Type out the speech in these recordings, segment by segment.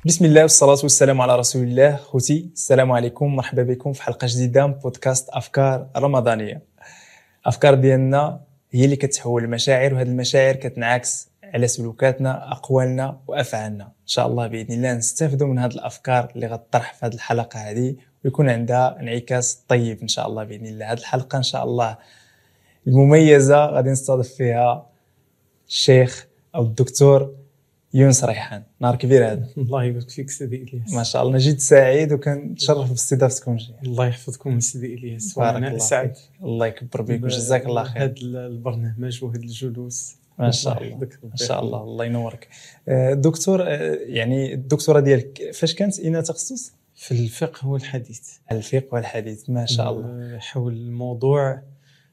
بسم الله والصلاة والسلام على رسول الله. خوتي السلام عليكم، مرحبا بكم في حلقة جديدة من بودكاست أفكار رمضانية. أفكار ديالنا هي اللي كتحول المشاعر، وهذه المشاعر كتنعكس على سلوكاتنا، أقوالنا وأفعالنا. إن شاء الله بإذن الله نستفدوا من هذه الأفكار اللي غتطرح في هذه الحلقة هذه ويكون عندها انعكاس طيب إن شاء الله بإذن الله. هذه الحلقة إن شاء الله المميزة غادي نستضيف فيها الشيخ أو الدكتور يونس ريحان. نهار كبير هذا. الله يبارك فيك سيدي إلياس. ما شاء الله جيت سعيد وكنتشرف باستضافتكم. الله يحفظكم سيدي إلياس، وانا سعيد. الله يكبر بك وجزاك الله خير. هذا البرنامج وهذا الجلوس ما شاء الله ما شاء الله، الله ينورك. دكتور، يعني الدكتوراه ديالك فاش كانت؟ اين تخصص؟ في الفقه والحديث. الفقه والحديث، ما شاء الله. حول موضوع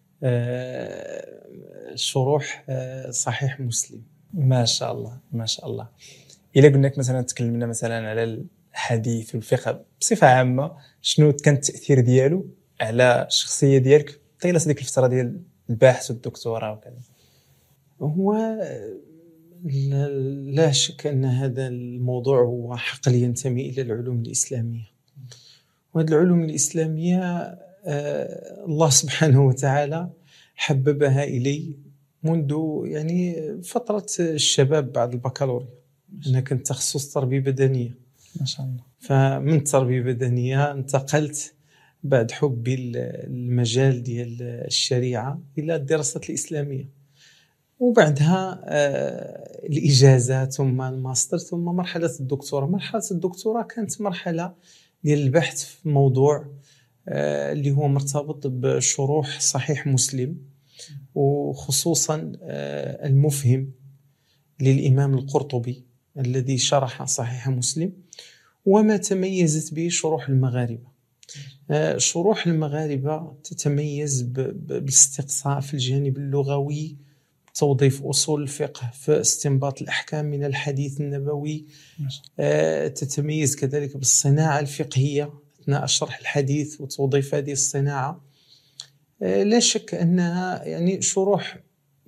شروح صحيح مسلم. ما شاء الله ما شاء الله. إلا قلنا لك مثلا تكلمنا مثلا على الحديث والفقه بصفة عامة، شنو كان التأثير ديالو على الشخصية ديالك طيلة ديك الفترة ديال البحث والدكتوراه وكذا؟ هو لا شك أن هذا الموضوع هو حقل ينتمي إلى العلوم الإسلامية، وهذه العلوم الإسلامية الله سبحانه وتعالى حببها إلي منذ يعني فترة الشباب بعد البكالوريا. أنا كنت تخصص تربية بدنية. ما شاء الله. فمن التربية البدنية انتقلت بعد حبي المجال ديال الشريعة إلى الدراسة الإسلامية، وبعدها الإجازة ثم الماستر ثم مرحلة الدكتوراه. مرحلة الدكتوراه كانت مرحلة ديال البحث في موضوع اللي هو مرتبط بشروح صحيح مسلم، وخصوصا المفهم للإمام القرطبي الذي شرح صحيح مسلم، وما تميزت به شروح المغاربة. شروح المغاربة تتميز بالاستقصاء في الجانب اللغوي، توظيف أصول الفقه في استنباط الأحكام من الحديث النبوي. تتميز كذلك بالصناعة الفقهية أثناء شرح الحديث وتوظيف هذه الصناعة. لا شك أنها يعني شروح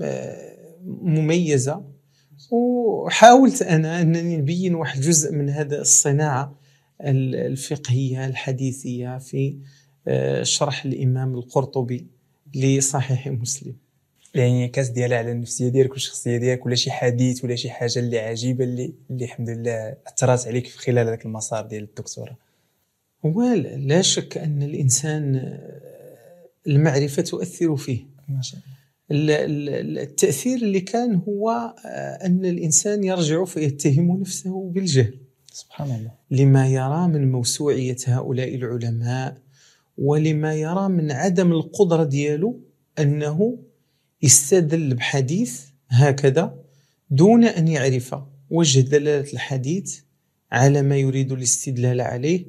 مميزة، وحاولت أنا أنني نبين واحد جزء من هذا الصناعة الفقهية الحديثية في شرح الإمام القرطبي لصحيح مسلم. يعني كاس ديالها على النفسية ديالك والشخصية ديالك، ولا شي حديث ولا شي حاجة اللي عجيبة اللي الحمد لله أثرت عليك في خلال هذاك المسار ديال الدكتوراه؟ لا شك أن الإنسان المعرفة تؤثر فيه. ما شاء الله. التأثير اللي كان هو أن الإنسان يرجع فيتهم نفسه بالجهل، سبحان الله، لما يرى من موسوعية هؤلاء العلماء، ولما يرى من عدم القدرة دياله أنه يستدل بحديث هكذا دون أن يعرف وجه دلالة الحديث على ما يريد الاستدلال عليه،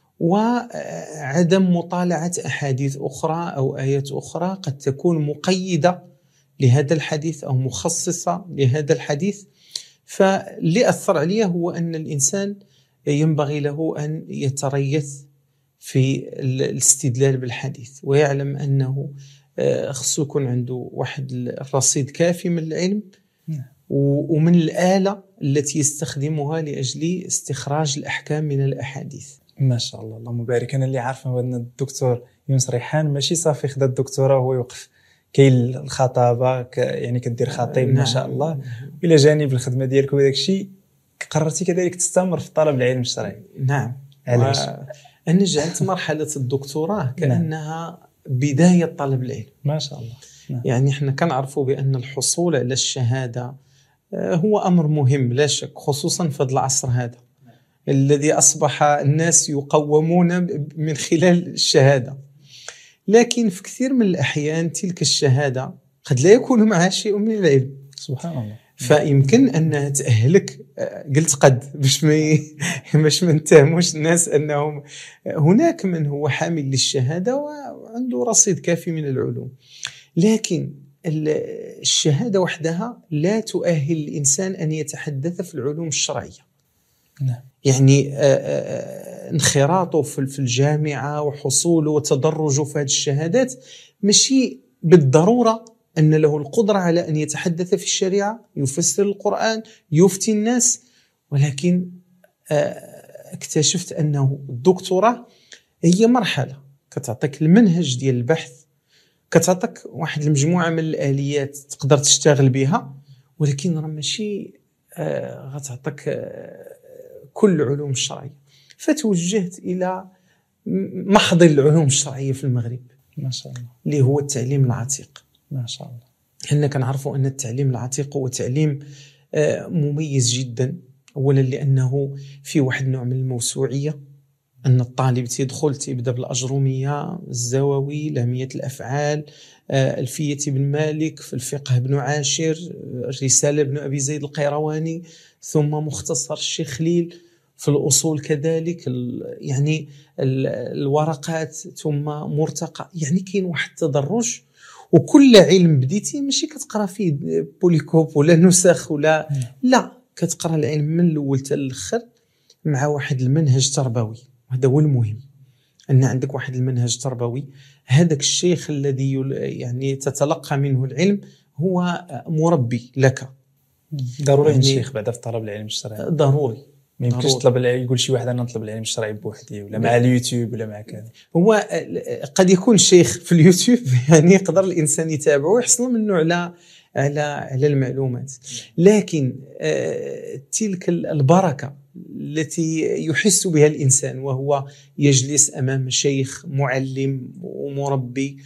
وعدم مطالعة أحاديث أخرى أو آيات أخرى قد تكون مقيدة لهذا الحديث أو مخصصة لهذا الحديث. فاللي أثر عليه هو أن الإنسان ينبغي له أن يتريث في الاستدلال بالحديث، ويعلم أنه خصو يكون عنده واحد الرصيد كافي من العلم ومن الآلة التي يستخدمها لأجل استخراج الأحكام من الأحاديث. ما شاء الله، اللهم بارك. أنا اللي عارفه هو أن الدكتور يونس ريحان ماشي صافي خدا الدكتوراه وهو يوقف، كاين الخطابة يعني كدير خطيب. ما شاء الله. إلى جانب الخدمة ديالك وداك الشيء قررتي كذلك تستمر في طلب العلم الشرعي. نعم. علاش؟ أنا جعلت مرحلة الدكتوراه كأنها بداية طلب العلم. ما شاء الله. يعني احنا كنعرفوا بأن الحصول على الشهادة هو أمر مهم لا شك، خصوصا في هذا العصر هذا الذي أصبح الناس يقومون من خلال الشهادة، لكن في كثير من الأحيان تلك الشهادة قد لا يكون معها شيء من العلم. سبحان الله. فيمكن أنها تأهلك، قلت قد باش ما نتهموش الناس أنهم هناك من هو حامل للشهادة وعنده رصيد كافي من العلوم، لكن الشهادة وحدها لا تؤهل الإنسان أن يتحدث في العلوم الشرعية. نعم. يعني انخراطه في الجامعة وحصوله وتدرجه في هذه الشهادات ماشي بالضرورة أن له القدرة على أن يتحدث في الشريعة، يفسر القرآن، يفتي الناس، ولكن اكتشفت أنه الدكتوراه هي مرحلة كتعطيك المنهج ديال البحث، كتعطيك واحد المجموعة من الآليات تقدر تشتغل بها، ولكن راه ماشي غتعطيك كل العلوم الشرعية. فتوجهت إلى محضر العلوم الشرعية في المغرب، ما شاء الله، اللي هو التعليم العتيق. ما شاء الله. حنا كنعرفوا أن التعليم العتيق هو تعليم مميز جدا. أولا لأنه في واحد نوع من الموسوعية، أن الطالب تيبدأ بالأجرومية، الزواوي، لامية الأفعال، ألفية ابن مالك، في الفقه ابن عاشر، الرسالة ابن أبي زيد القيرواني، ثم مختصر الشيخ خليل، في الأصول كذلك يعني الورقات، ثم مرتقى. يعني كاين واحد التدرج، وكل علم بديتي ماشي كتقرا فيه بوليكوب ولا نسخ ولا لا، كتقرا العلم من الاول حتى الاخر مع واحد المنهج تربوي. وهذا هو المهم، ان عندك واحد المنهج تربوي. هذاك الشيخ الذي يعني تتلقى منه العلم هو مربي لك. ضروري يعني الشيخ بعد في طلب العلم الشرعي، ضروري. ما يمكنش تطلب يقول شي واحد انا نطلب العلم الشرعي بوحدي ولا مع اليوتيوب ولا مع كذا. هو قد يكون شيخ في اليوتيوب يعني يقدر الانسان يتابعه ويحصل منه على المعلومات، لكن تلك البركة التي يحس بها الإنسان وهو يجلس أمام شيخ معلم ومربي،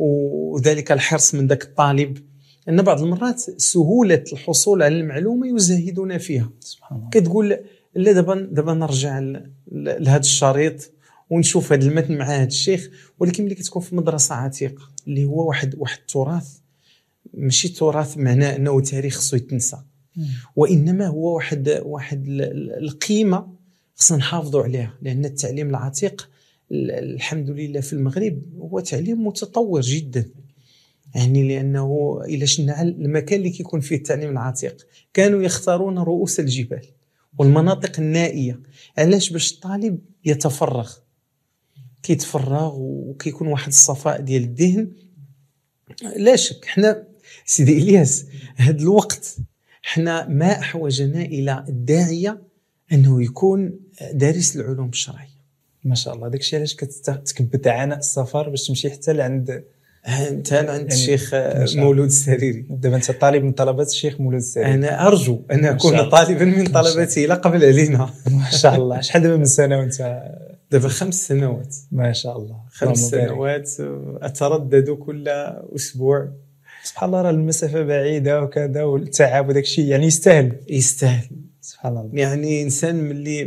وذلك الحرص من ذاك الطالب، أن بعض المرات سهولة الحصول على المعلومة يزهدون فيها. سبحان الله. كتقول لا دابا نرجع لهذا الشريط ونشوف هذا المتن مع هذا الشيخ. ولكن ملي كتكون في مدرسة عتيقة اللي هو واحد التراث، ماشي تراث معناه انه تاريخ خصو يتنسى، وانما هو واحد القيمه خصنا نحافظوا عليها. لان التعليم العتيق الحمد لله في المغرب هو تعليم متطور جدا. يعني لانه الى شنا على المكان اللي كيكون فيه التعليم العتيق كانوا يختارون رؤوس الجبال والمناطق النائيه. علاش؟ باش الطالب يتفرغ، كيتفرغ وكيكون واحد الصفاء ديال الذهن. لا شك حنا سيدي إلياس هذا الوقت حنا ما أحوجنا إلى الداعية أنه يكون دارس العلوم الشرعية. ما شاء الله. داكشي علاش كتكبد عناء السفر باش تمشي حتى لعند الشيخ مولود السريري. دابا انت طالب من طلبات الشيخ مولود السريري. انا ارجو ان اكون طالبا من طلبته لا قبل علينا. ما شاء الله. شحال دابا من سنه وانت؟ دابا 5 سنوات. ما شاء الله. 5 سنوات اتردد كل اسبوع. سبحان الله. راه المسافه بعيده وكذا والتعب وداك الشيء يعني يستاهل. سبحان الله. يعني انسان ملي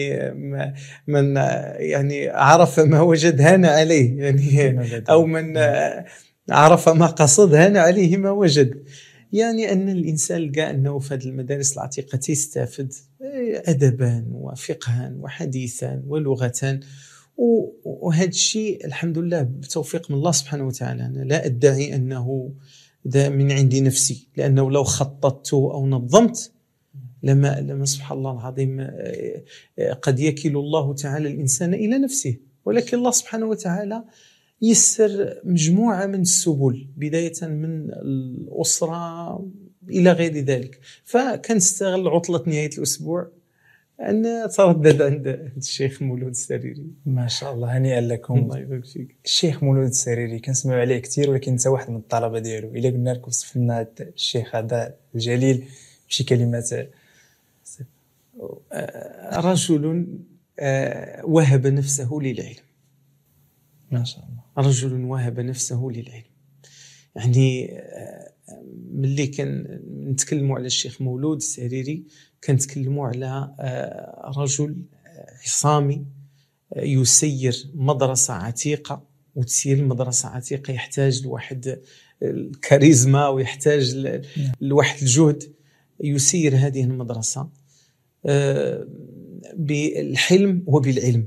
من يعني عرف ما وجد هان عليه، يعني او من عرف ما قصد هان عليه ما وجد. يعني ان الانسان لقى انه في هذه المدارس العتيقه يستفد ادبا وفقها وحديثا ولغه، وهذا الشيء الحمد لله بتوفيق من الله سبحانه وتعالى. أنا لا أدعي أنه ده من عندي نفسي، لأنه لو خططت أو نظمت لما سبحان الله العظيم قد يكل الله تعالى الإنسان إلى نفسه. ولكن الله سبحانه وتعالى يسر مجموعة من السبل، بداية من الأسرة إلى غير ذلك. فكنستغل عطلة نهاية الأسبوع أنا تردد عند الشيخ مولود السريري. ما شاء الله. هنيئا لكم. الله يبارك فيك. الشيخ مولود السريري كنسمعوا عليه كثير، ولكن انت واحد من الطلبه ديالو. الا قلنا لك وصف لنا الشيخ هذا الجليل بشي كلمات. رجل وهب نفسه للعلم. ما شاء الله. رجل وهب نفسه للعلم. يعني ملي كان نتكلموا على الشيخ مولود السريري كنتكلموا على رجل عصامي يسير مدرسة عتيقة، وتسيير المدرسة عتيقة يحتاج لواحد الكاريزما ويحتاج لواحد الجهد. يسير هذه المدرسة بالحلم وبالعلم،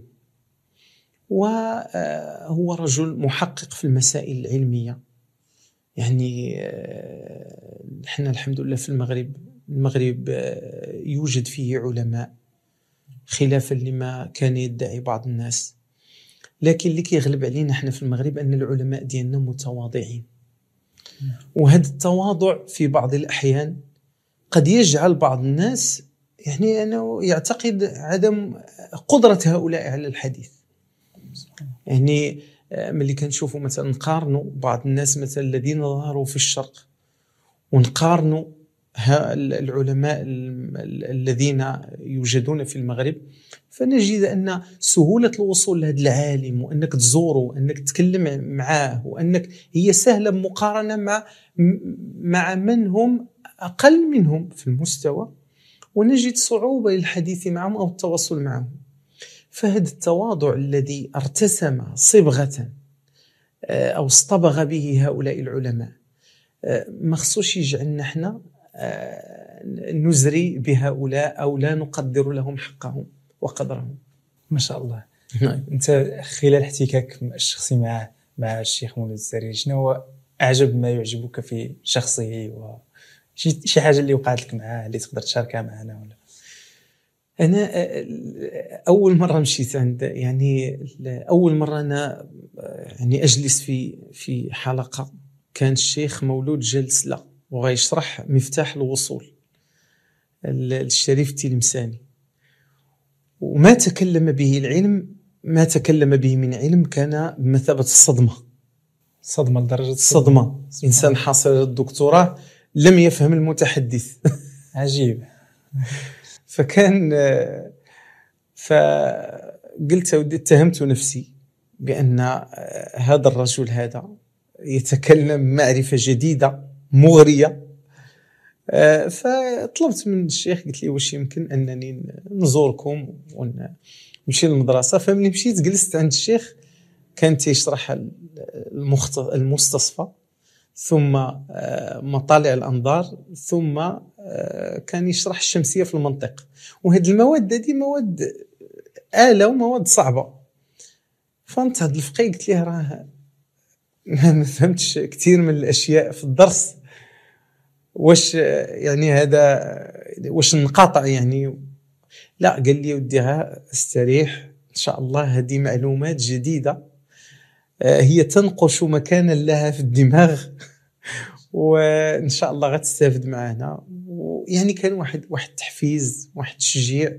وهو رجل محقق في المسائل العلمية. يعني احنا الحمد لله في المغرب يوجد فيه علماء خلافا لما كان يدعي بعض الناس، لكن اللي كيغلب علينا احنا في المغرب ان العلماء ديالنا متواضعين. وهذا التواضع في بعض الأحيان قد يجعل بعض الناس يعني أنا يعتقد عدم قدرة هؤلاء على الحديث. يعني ملي كنشوفوا مثلا نقارنوا بعض الناس مثلا الذين ظهروا في الشرق ونقارنوا العلماء الذين يوجدون في المغرب، فنجد أن سهولة الوصول لهذا العالم وأنك تزوره وأنك تتكلم معه وأنك هي سهلة مقارنة مع من هم أقل منهم في المستوى، ونجد صعوبة للحديث معهم أو التواصل معهم. فهذا التواضع الذي ارتسم صبغة أو اصطبغ به هؤلاء العلماء ما خصوش يجعلنا احنا نزري بهؤلاء أو لا نقدر لهم حقهم وقدرهم. ما شاء الله. أنت خلال احتكاك الشخصي مع الشيخ مولود السريري، شنو هو أعجب ما يعجبك في شخصه شي حاجة اللي وقعت لك معاه اللي تقدر تشاركها معنا؟ ولا أنا أول مرة مشيت يعني أول مرة أنا يعني أجلس في حلقة كان الشيخ مولود جالس له وغيشرح مفتاح الوصول الشريف التلمساني، وما تكلم به العلم، ما تكلم به من علم كان بمثابة صدمة لدرجة الصدمة. إنسان حاصل الدكتوراه لم يفهم المتحدث. عجيب. فقلت اتهمت نفسي بأن هذا الرجل هذا يتكلم معرفة جديدة مغرية. فطلبت من الشيخ، قلت لي واش يمكن أنني نزوركم ونمشي للمدرسة. فمن مشيت جلست عند الشيخ كان يشرح المستصفى، ثم مطالع الأنظار، ثم كان يشرح الشمسية في المنطق. وهذه المواد دي مواد آلة ومواد صعبة. فانتهض الفقيه قلت له راه ما فهمتش كثير من الأشياء في الدرس، واش يعني هذا واش نقاطع يعني؟ لا، قال لي وديها استريح إن شاء الله، هذه معلومات جديدة هي تنقش مكانا لها في الدماغ وإن شاء الله غتستافد معنا. ويعني كان واحد تحفيز، واحد تشجيع.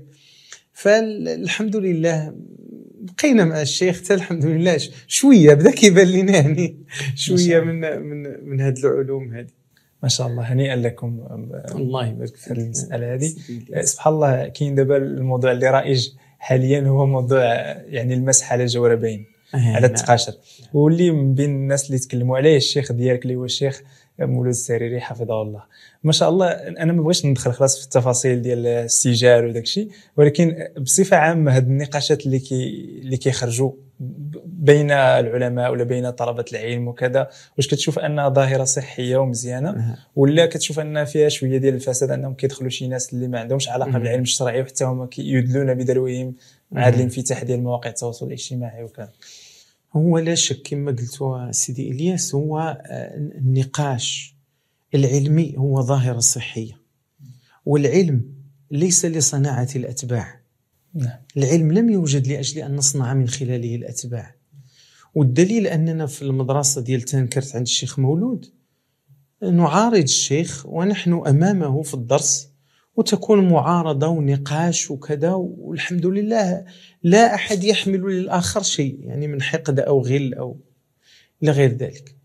فالحمد لله بقينا مع الشيخ حتى الحمد لله شوية بدا كيبان لنا يعني شوية من هذه العلوم هذه. ما شاء الله، هنيئا لكم. الله يبارك في المسألة هذه. سبحان الله، كاين دابا الموضوع اللي رائج حاليا هو موضوع يعني المسح على الجوربين، على التقاشر، واللي من بين الناس اللي تكلموا عليه الشيخ ديالك اللي هو الشيخ مولود السريري حفظه الله. ما شاء الله. انا ما بغيتش ندخل خلاص في التفاصيل ديال السجال وداك الشيء، ولكن بصفه عامه هاد النقاشات اللي كيخرجوا بين العلماء ولا بين طلبه العلم وكذا، واش كتشوف انها ظاهره صحيه ومزيانه، ولا كتشوف ان فيها شويه ديال الفساد، انهم كيدخلوا شي ناس اللي ما عندهمش علاقه بالعلم الشرعي وحتى هما يدلون بدلوهم مع هذا الانفتاح ديال مواقع التواصل الاجتماعي وكذا؟ هو لا شك كما قلت سيدي إلياس، هو النقاش العلمي هو ظاهرة صحية، والعلم ليس لصناعة الأتباع. العلم لم يوجد لأجل أن نصنع من خلاله الأتباع. والدليل أننا في المدرسة ديال تنكرت عند الشيخ مولود نعارض الشيخ ونحن أمامه في الدرس، وتكون معارضة ونقاش وكذا، والحمد لله لا أحد يحمل للآخر شيء يعني من حقد أو غل أو إلى غير ذلك.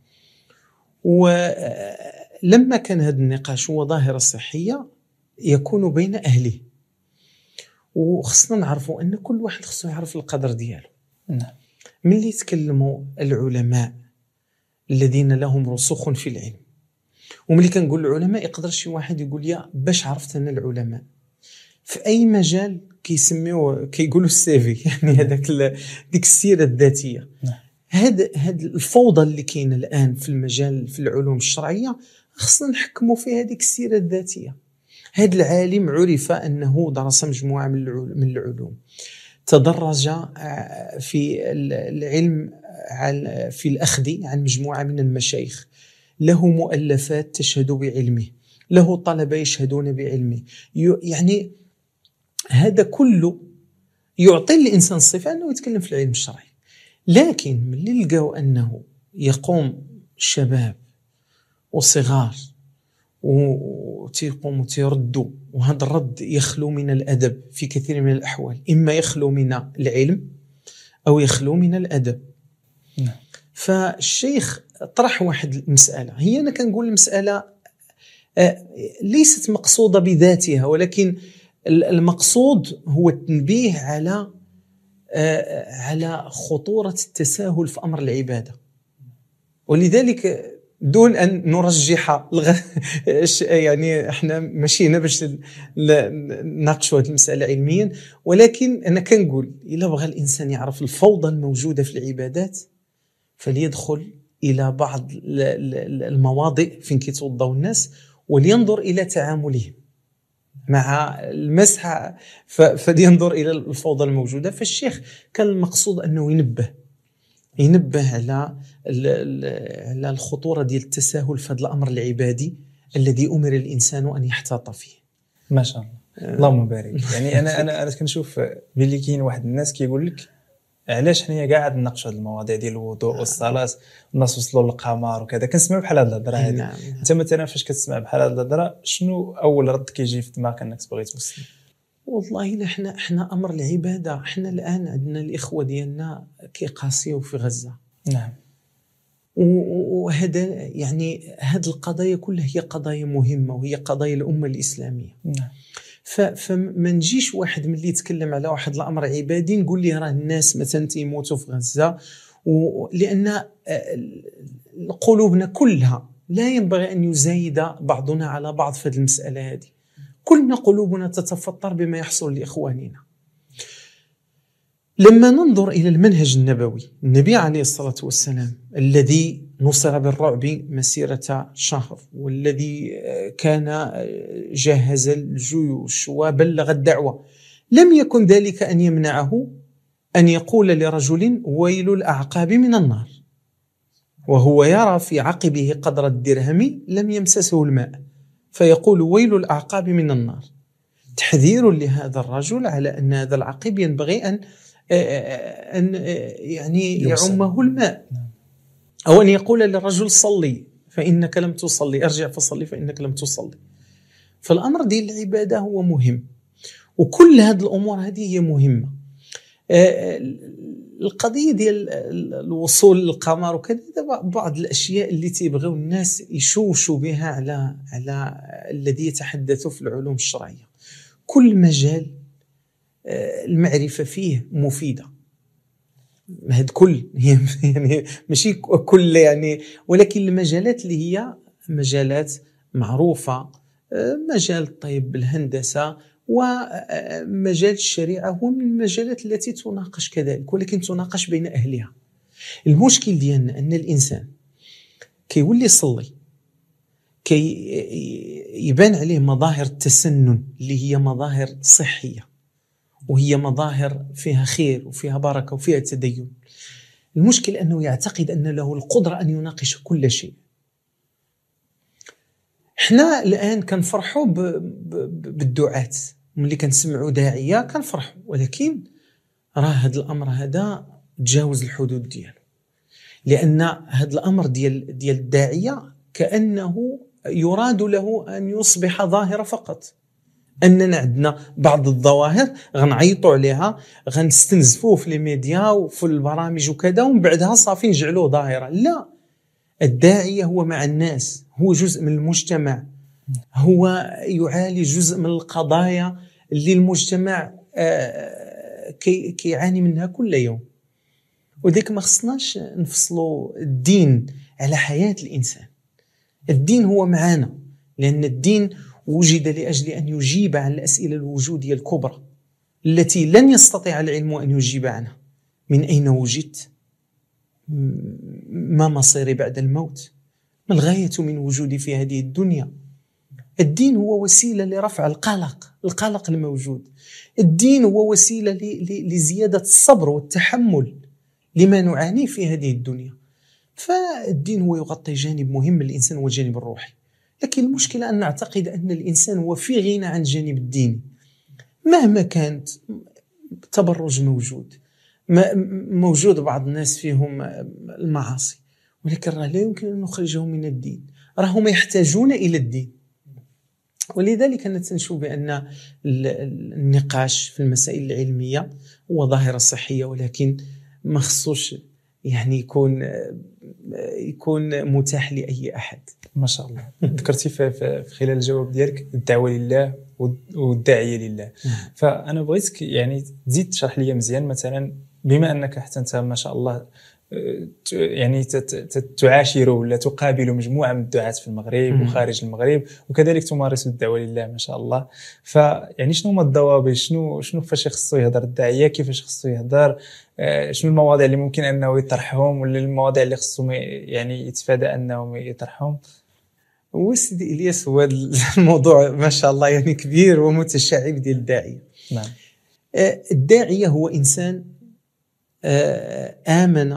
ولما كان هذا النقاش هو ظاهرة صحية يكون بين أهله، وخصنا نعرفوا أن كل واحد خصو يعرف القدر دياله. من اللي يتكلموا العلماء الذين لهم رسوخ في العلم، وملي كنقول العلماء يقدر شي واحد يقول يا باش عرفت أنا العلماء في أي مجال كيسميوه كيقولوا السيفي، يعني هذاك ديك السيرة الذاتية. هاد الفوضى اللي كاينه الآن في المجال في العلوم الشرعية خصنا نحكموا فيها هذيك السيرة الذاتية. هذا العالم عرف أنه درس مجموعة من العلوم، تدرج في العلم في الأخذ عن مجموعة من المشايخ، له مؤلفات تشهد بعلمه، له طلبة يشهدون بعلمه. يعني هذا كله يعطي الإنسان الصفة أنه يتكلم في العلم الشرعي. لكن من اللي لقوا أنه يقوم شباب وصغار وتيقوموا تيردوا وهذا الرد يخلو من الأدب في كثير من الأحوال، إما يخلو من العلم أو يخلو من الأدب. فالشيخ طرح واحد المسألة، هي أنا كنقول المسألة ليست مقصودة بذاتها، ولكن المقصود هو التنبيه على خطورة التساهل في أمر العبادة. ولذلك دون أن نرجح يعني احنا مشينا باش نناقشوا هذه المسألة علميا، ولكن أنا كنقول إلا بغى الإنسان يعرف الفوضى الموجودة في العبادات فليدخل إلى بعض المواضع فين كيتوضاو الناس ولينظر إلى تعاملهم مع المسح، فلينظر إلى الفوضى الموجودة. فالشيخ كان المقصود أنه ينبه على الخطورة ديال التساهل في هذا الأمر العبادي الذي أمر الإنسان أن يحتاط فيه. ما شاء الله، اللهم بارك. يعني أنا كنشوف بلي كاين واحد الناس كيقول لك علاش حنايا قاعد نناقشوا هذه المواضيع ديال الوضوء والصلاة، الناس وصلوا للقمر وكذا، كنسمع بحال هذه الهضره هذه. نعم. انت مثلا فاش كتسمع بحال هذه الهضره شنو اول رد كيجي في دماغك انك تبغي توصل؟ والله احنا امر العباده، احنا الان عندنا الاخوه ديالنا كيقاسيو في غزه. نعم. وهذا يعني هذه القضايا كلها هي قضايا مهمه، وهي قضايا الامه الاسلاميه. نعم. فما نجيش واحد ملي يتكلم على واحد الامر عبادي نقول ليه راه الناس مثلا تيموتوا في غزه، لان قلوبنا كلها لا ينبغي ان يزايد بعضنا على بعض في هذه المساله هذه. كلنا قلوبنا تتفطر بما يحصل لاخواننا. لما ننظر إلى المنهج النبوي، النبي عليه الصلاة والسلام الذي نصر بالرعب مسيرة شهر، والذي كان جهز الجيوش وبلغ الدعوة، لم يكن ذلك أن يمنعه أن يقول لرجل ويل الأعقاب من النار وهو يرى في عقبه قدر الدرهم لم يمسسه الماء، فيقول ويل الأعقاب من النار، تحذير لهذا الرجل على أن هذا العقب ينبغي أن يعني يعمه الماء، أو أن يقول للرجل صلي فإنك لم تصلي، أرجع فصلي فإنك لم تصلي. فالأمر ديال العبادة هو مهم، وكل هذه الأمور هذه هي مهمة. القضية ديال الوصول للقمر وكذا بعض الأشياء اللي تيبغيو الناس يشوشوا بها على الذي يتحدث في العلوم الشرعية. كل مجال المعرفة فيه مفيدة، هاد كل يعني ماشي كل يعني، ولكن المجالات اللي هي مجالات معروفة، مجال الطب، الهندسة، ومجال الشريعة هو من المجالات التي تناقش كذلك، ولكن تناقش بين أهلها. المشكل ديالنا أن الإنسان كيولي يصلي كي يبان عليه مظاهر التسنن اللي هي مظاهر صحية، وهي مظاهر فيها خير وفيها بركة وفيها تدين. المشكل أنه يعتقد أن له القدرة أن يناقش كل شيء. احنا الآن كنفرحوا بالدعاة، ملي كنسمعوا داعية كنفرحوا، ولكن راه هذا الأمر هذا تجاوز الحدود ديالو، لأن هذا الأمر ديال الداعية كأنه يراد له أن يصبح ظاهرة فقط، أننا عندنا بعض الظواهر غنعيطوا عليها، غنستنزفوه في الميديا وفي البرامج وكذا، ومن بعدها صافي نجعلوه ظاهرة. لا، الداعية هو مع الناس، هو جزء من المجتمع، هو يعالج جزء من القضايا اللي المجتمع كيعاني منها كل يوم. وذلك ما خصناش نفصلوا الدين على حياة الإنسان. الدين هو معانا، لأن الدين وجد لأجل أن يجيب عن الأسئلة الوجودية الكبرى التي لن يستطيع العلم أن يجيب عنها. من أين وجدت؟ ما مصيري بعد الموت؟ ما الغاية من وجودي في هذه الدنيا؟ الدين هو وسيلة لرفع القلق الموجود. الدين هو وسيلة لزيادة الصبر والتحمل لما نعاني في هذه الدنيا. فالدين هو يغطي جانب مهم من الإنسان، هو الجانب الروحي. لكن المشكلة أن نعتقد أن الإنسان هو في غنى عن الجانب الديني، مهما كانت تبرج موجود بعض الناس فيهم المعاصي، ولكن لا يمكن أن نخرجهم من الدين. راهم يحتاجون إلى الدين، ولذلك أنا تنشوف بأن النقاش في المسائل العلمية هو ظاهرة صحية، ولكن ما خصوش يعني يكون متاح لأي أحد. ما شاء الله. ذكرتي في خلال الجواب ديالك الدعوة لله والداعية لله. فأنا بغيتك يعني تزيد تشرح لي مزيان، مثلا بما أنك حتى أنت ما شاء الله يعني تعاشر ولا تقابل مجموعة من الدعاة في المغرب وخارج المغرب، وكذلك تمارس الدعوة لله ما شاء الله. فيعني شنو هما الضوابط؟ شنو فاش خصو يهضر الداعية، كيفاش خصو يهضر، شنو المواضيع اللي ممكن أنه يطرحهم، ولا المواضيع اللي خصو يعني يتفادى أنهم يطرحهم؟ وسيدي إلياس، هو الموضوع ما شاء الله يعني كبير ومتشعب ديال الداعية. نعم. الداعية هو إنسان آمن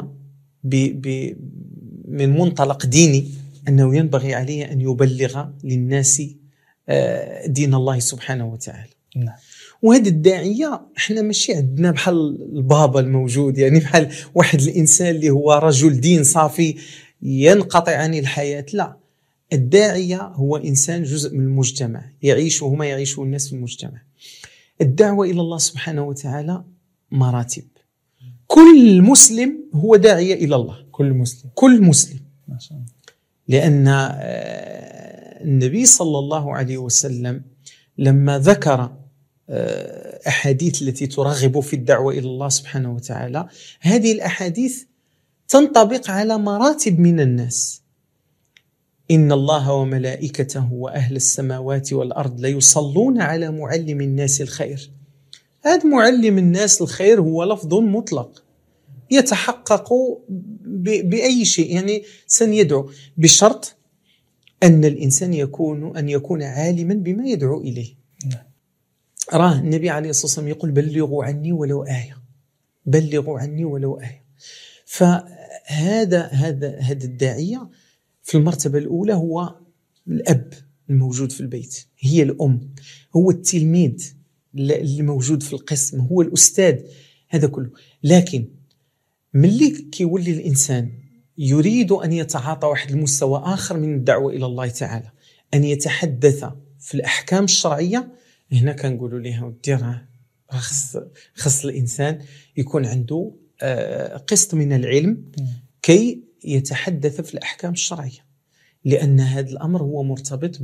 من منطلق ديني أنه ينبغي عليه أن يبلغ للناس دين الله سبحانه وتعالى. نعم. وهذا الداعية احنا ماشي عندنا بحال البابا الموجود، يعني بحال واحد الإنسان اللي هو رجل دين صافي ينقطع عن الحياة. لا، الداعية هو إنسان جزء من المجتمع، يعيش وهما يعيشوا الناس في المجتمع. الدعوة إلى الله سبحانه وتعالى مراتب. كل مسلم هو داعية إلى الله، كل مسلم ما شاء الله. لأن النبي صلى الله عليه وسلم لما ذكر أحاديث التي ترغب في الدعوة إلى الله سبحانه وتعالى، هذه الأحاديث تنطبق على مراتب من الناس. إن الله وملائكته وأهل السماوات والأرض ليصلون على معلم الناس الخير. هذا معلم الناس الخير هو لفظ مطلق يتحقق بأي شيء، يعني سندعو بشرط أن الإنسان يكون عالما بما يدعو إليه. راه النبي عليه الصلاة والسلام يقول بلغوا عني ولو آية، بلغوا عني ولو آية. فهذا الداعية في المرتبة الأولى هو الأب الموجود في البيت، هي الأم، هو التلميذ اللي موجود في القسم، هو الأستاذ، هذا كله. لكن ملي كيولي الإنسان يريد أن يتعاطى واحد المستوى آخر من الدعوة إلى الله تعالى، أن يتحدث في الأحكام الشرعية، هنا كنقولوا لها ودي راه خص الإنسان يكون عنده قسط من العلم كي يتحدث في الأحكام الشرعية، لأن هذا الأمر هو مرتبط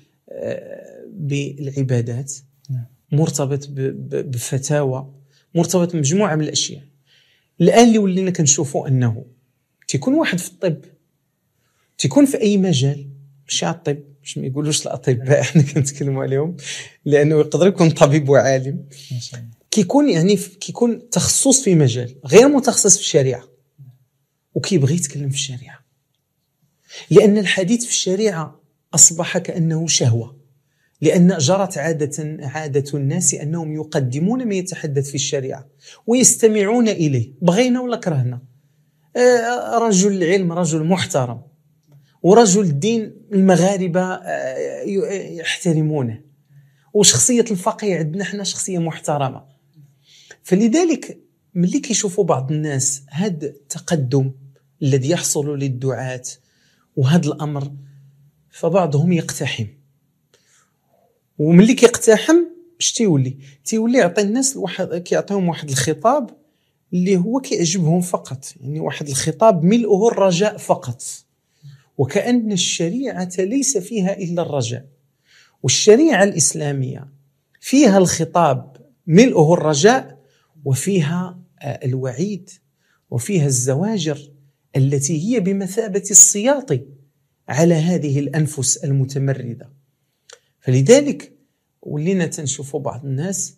بالعبادات، مرتبط بفتاوى، مرتبط بمجموعة من الأشياء. الآن اللي ولينا كنشوفوا أنه تيكون واحد في الطب، تيكون في أي مجال، مش على الطب، مش ما يقولوش الأطباء احنا كنتكلموا عليهم، لأنه يقدر يكون طبيب وعالم، كيكون تخصص في مجال غير متخصص في الشريعة، وكيبغي يتكلم في الشريعة، لأن الحديث في الشريعة أصبح كأنه شهوة، لأن جرت عادة الناس أنهم يقدمون ما يتحدث في الشريعة ويستمعون إليه بغينا ولا كرهنا. رجل العلم رجل محترم، ورجل الدين المغاربة يحترمونه، وشخصية الفقيه عندنا احنا شخصية محترمة. فلذلك ملي كيشوفوا بعض الناس هذا التقدم الذي يحصل للدعاة وهذا الأمر، فبعضهم يقتحم، وملي كيقتحم اش تيولي يعطي الناس كيعطيهم واحد الخطاب اللي هو كيعجبهم فقط، يعني واحد الخطاب ملؤه الرجاء فقط، وكأن الشريعة ليس فيها إلا الرجاء. والشريعة الإسلامية فيها الخطاب ملؤه الرجاء، وفيها الوعيد، وفيها الزواجر التي هي بمثابة السياط على هذه الأنفس المتمردة. فلذلك ولينا تنشوفوا بعض الناس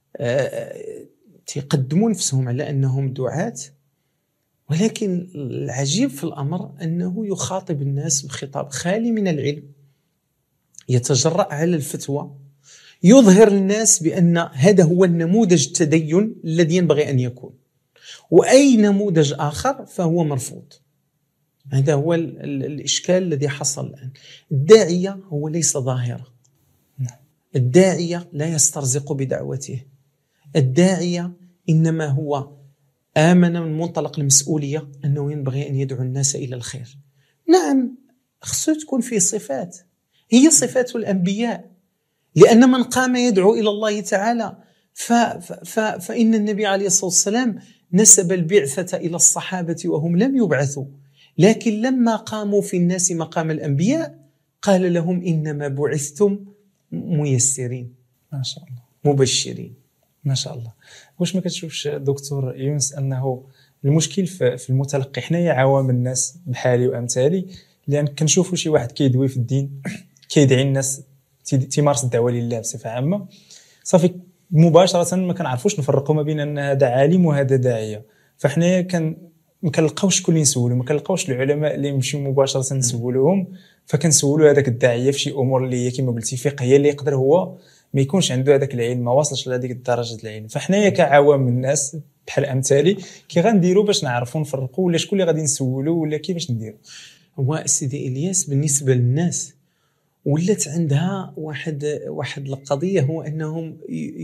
يقدمون نفسهم على أنهم دعاة، ولكن العجيب في الأمر أنه يخاطب الناس بخطاب خالي من العلم، يتجرأ على الفتوى، يظهر الناس بأن هذا هو النموذج التدين الذي ينبغي أن يكون، وأي نموذج آخر فهو مرفوض. هذا هو الإشكال الذي حصل الآن. الداعية هو ليس ظاهرة، الداعية لا يسترزق بدعوته، الداعية إنما هو آمن من منطلق المسؤولية أنه ينبغي أن يدعو الناس إلى الخير. نعم خصو تكون فيه صفات، هي صفات الأنبياء، لأن من قام يدعو إلى الله تعالى فإن النبي عليه الصلاة والسلام نسب البعثة إلى الصحابة وهم لم يبعثوا، لكن لما قاموا في الناس مقام الأنبياء قال لهم إنما بعثتم ميسرين ما شاء الله مبشرين. ما شاء الله. واش ما كتشوفش دكتور يونس أنه المشكل في المتلقي؟ حنايا عوام الناس بحالي وأمثالي، لأن كنشوفوا شي واحد كيدوي في الدين، كيدعي الناس، تيمارس الدعوة لله بصفة عامة، صافي مباشرة ما كنعرفوش نفرقوا ما بين أن هذا عالم وهذا داعية. فحنايا ما كنلقاوش شكون اللي نسولو، ما كنلقاوش العلماء اللي نمشيو مباشرة نسولوهم، فكنسولوا هذاك الداعية في شي أمور اللي هي كما قلتي فقهية، اللي يقدر هو ما يكونش عنده هذاك العلم، ما واصلش لهذيك الدرجة العلم. فحنايا كعوام الناس بحال أمثالي كي غنديروا باش نعرفوا نفرقوا، ولا شكون اللي غادي نسولوا، ولا كيفاش نديروا؟ هو سيدي إلياس بالنسبة للناس ولات عندها واحد القضية، هو أنهم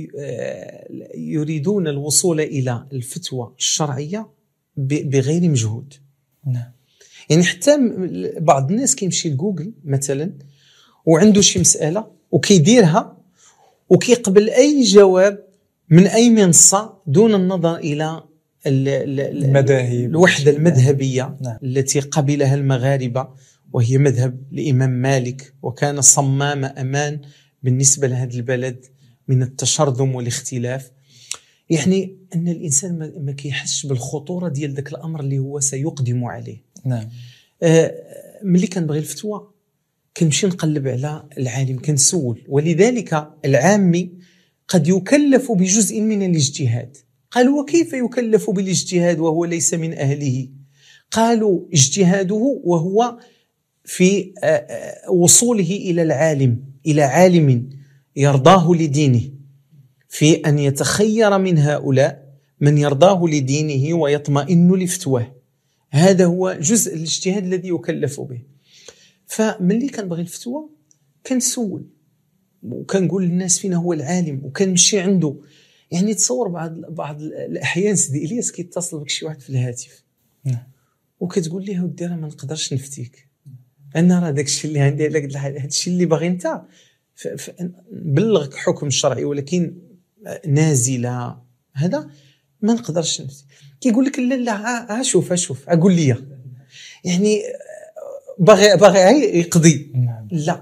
يريدون الوصول إلى الفتوى الشرعية بغير مجهود. نعم. يعني حتى بعض الناس كيمشي لجوجل مثلا وعنده شي مسألة وكيديرها وكيقبل أي جواب من أي منصة دون النظر إلى المذاهب، الوحدة المذهبية. نعم. التي قبلها المغاربة، وهي مذهب الإمام مالك، وكان صمام أمان بالنسبة لهذا البلد من التشرذم والاختلاف. يعني أن الإنسان ما كيحسش بالخطورة ديال ذاك الأمر اللي هو سيقدم عليه. نعم. ملي كنبغي الفتوى كنمشي نقلب على العالم كنسول، ولذلك العامي قد يكلف بجزء من الاجتهاد. قالوا وكيف يكلف بالاجتهاد وهو ليس من أهله؟ قالوا اجتهاده وهو في وصوله إلى العالم، إلى عالم يرضاه لدينه، في أن يتخير من هؤلاء من يرضاه لدينه ويطمئن لفتواه. هذا هو جزء الاجتهاد الذي يكلف به. فملي كنبغي الفتوى كنسول وكنقول للناس فين هو العالم وكنمشي عنده. يعني تصور بعض الأحيان سيدي إلياس كيتصل بك شي واحد في الهاتف وكتقول ليه ودي راه ما نقدرش نفتيك، انا راه داكشي اللي عندي على هادشي اللي باغي انت نبلغك حكم الشرعي، ولكن نازله هذا ما نقدرش نفتي. كيقول لك لا لا شوف اقول لي، يعني باغي يقضي. لا،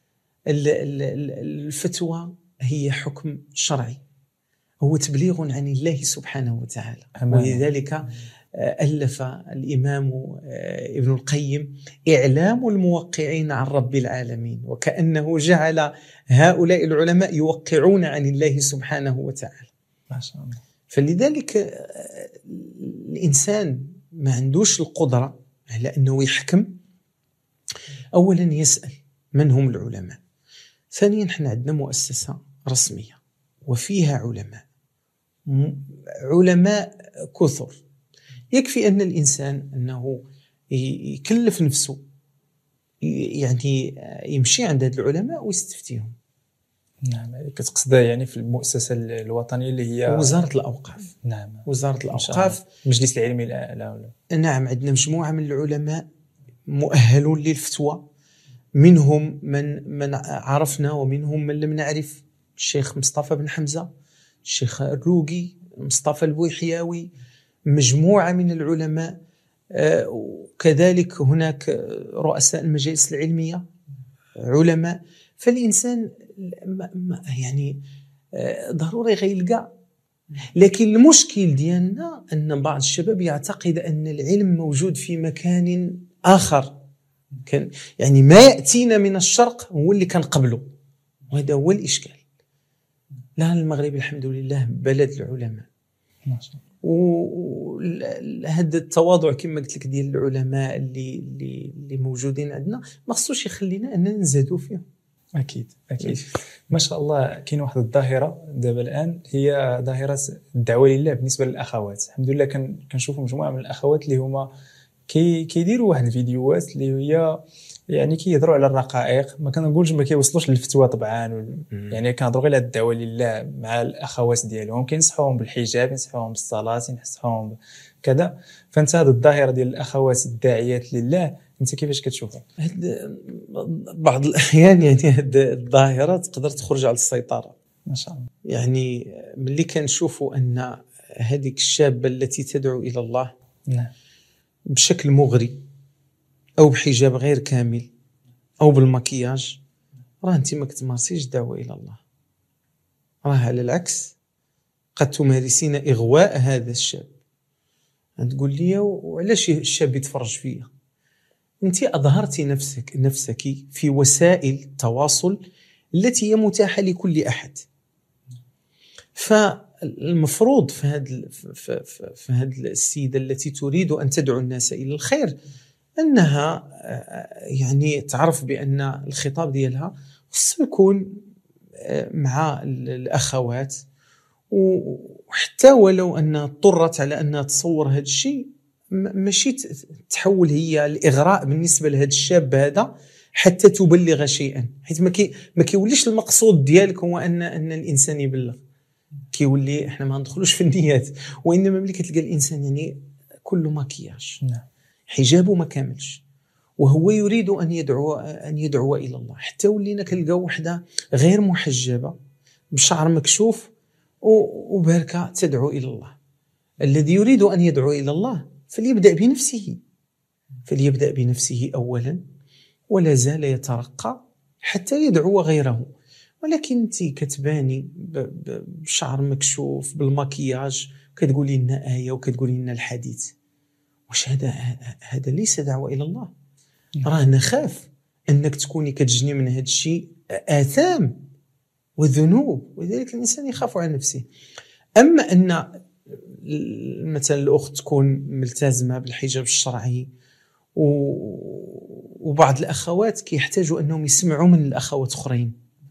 الفتوى هي حكم شرعي، هو تبليغ عن الله سبحانه وتعالى. ولذلك ألف الإمام ابن القيم إعلام الموقعين عن رب العالمين، وكأنه جعل هؤلاء العلماء يوقعون عن الله سبحانه وتعالى. ما شاء الله. فلذلك الإنسان ما عندوش القدرة على أنه يحكم. أولا يسأل من هم العلماء، ثانيا احنا عندنا مؤسسة رسمية وفيها علماء كثر. يكفي أن الإنسان أنه يكلف نفسه، يعني يمشي عند هذه العلماء ويستفتيهم. نعم. كتقصد يعني في المؤسسة الوطنية اللي هي وزارة الأوقاف. نعم. وزارة الأوقاف، المجلس العلمي الأعلى. نعم، عندنا مجموعة من العلماء مؤهلون للفتوى، منهم من عرفنا ومنهم من لم نعرف. الشيخ مصطفى بن حمزة، الشيخ الروقي، مصطفى البويحياوي، مجموعة من العلماء. وكذلك هناك رؤساء المجالس العلمية علماء. فالإنسان يعني ضروري غيلقى. لكن المشكل ديالنا أن بعض الشباب يعتقد أن العلم موجود في مكان آخر، يعني ما يأتينا من الشرق هو اللي كنقبله، وهذا هو الإشكال. لا، المغرب الحمد لله بلد العلماء، وهذا التواضع كما قلت لك ديال العلماء اللي موجودين عندنا ما خصوش يخلينا أننا نزهدوا فيهم. أكيد. ما شاء الله. كاين واحد الظاهرة دابا الآن، هي ظاهرة الدعوة لله بالنسبة للأخوات. الحمد لله كنشوفوا مجموعة من الأخوات اللي هما كيديروا واحد الفيديوهات اللي هي يعني كيهضروا على الرقائق. ما كنقولش ما كيوصلوش للفتوى طبعا، يعني كنهضروا غير على الدعوة لله مع الأخوات ديالهم، كينصحوهم بالحجاب، ينصحوهم بالصلاة، ينصحوهم كذا. فانت هذه الظاهرة ديال الأخوات الداعيات لله انت كيفاش كتشوفها؟ بعض الأحيان يعني هاد الظاهرة تقدر تخرج على السيطرة. ما شاء الله. يعني ملي كنشوفوا أن هذيك الشابة التي تدعو إلى الله نعم. بشكل مغري أو بحجاب غير كامل أو بالمكياج، راه أنت ما كتمارسيش دعوة إلى الله، راه على العكس قد تمارسين إغواء هذا الشاب. تقول لي وعلاش الشاب يتفرج فيا؟ أنت أظهرتي نفسك في وسائل التواصل التي هي متاحة لكل أحد. فالمفروض في هذه السيدة التي تريد أن تدعو الناس إلى الخير أنها يعني تعرف بأن الخطاب ديالها خصو يكون مع الأخوات، وحتى ولو أنها اضطرت على أنها تصور هذا الشيء ماشي تحول هي الإغراء بالنسبة لهذا الشاب هذا حتى تبلغ شيئا، حيث ما كيوليش المقصود ديالك هو أن الإنسان يبلغ، كيولي احنا ما ندخلوش في النيات، وإنما ملي كتلقى الإنسان يعني كله مكياج، حجابه ما كاملش، وهو يريد أن يدعو إلى الله، حتى ولينا كنلقاو وحدة غير محجبة بشعر مكشوف وبركة تدعو إلى الله. الذي يريد أن يدعو إلى الله فليبدأ بنفسه أولا، ولا زال يترقى حتى يدعو غيره. ولكن انت كتباني بشعر مكشوف بالمكياج كتقولي لنا آية وكتقولي لنا الحديث، واش هذا ليس دعوة إلى الله. راه نخاف أنك تكوني كتجني من هذا الشيء آثام وذنوب، ولذلك الإنسان يخاف على نفسه. أما أن مثلا الأخت تكون ملتزمة بالحجاب الشرعي، وبعض الأخوات كيحتاجوا أنهم يسمعوا من الأخوات أخرين،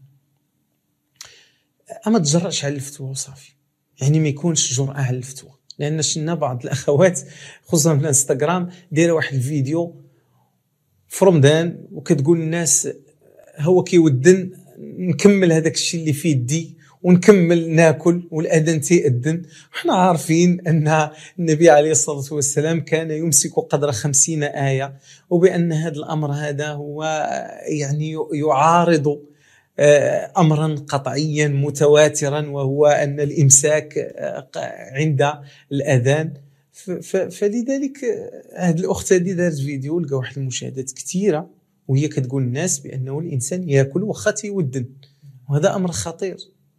أما تجرأش على الفتوى وصافي، يعني ما يكونش جرأة على الفتوى. لأن شنا بعض الأخوات خصوصا في الانستغرام دايره واحد الفيديو في رمضان وكتقول الناس هو كيودن نكمل هذاك الشيء اللي في يدي ونكمل ناكل والأذان تيأذن. وحنا عارفين أن النبي عليه الصلاة والسلام كان يمسك قدر 50 آية، وبأن هذا الأمر هذا هو يعني يعارض أمرا قطعيا متواترا، وهو أن الإمساك عند الأذان. فلذلك هذه الأخت هذه دارت فيديو لقى واحد المشاهدات كثيرة وهي كتقول الناس بأنه الإنسان يأكل وخاتي يودن، وهذا أمر خطير.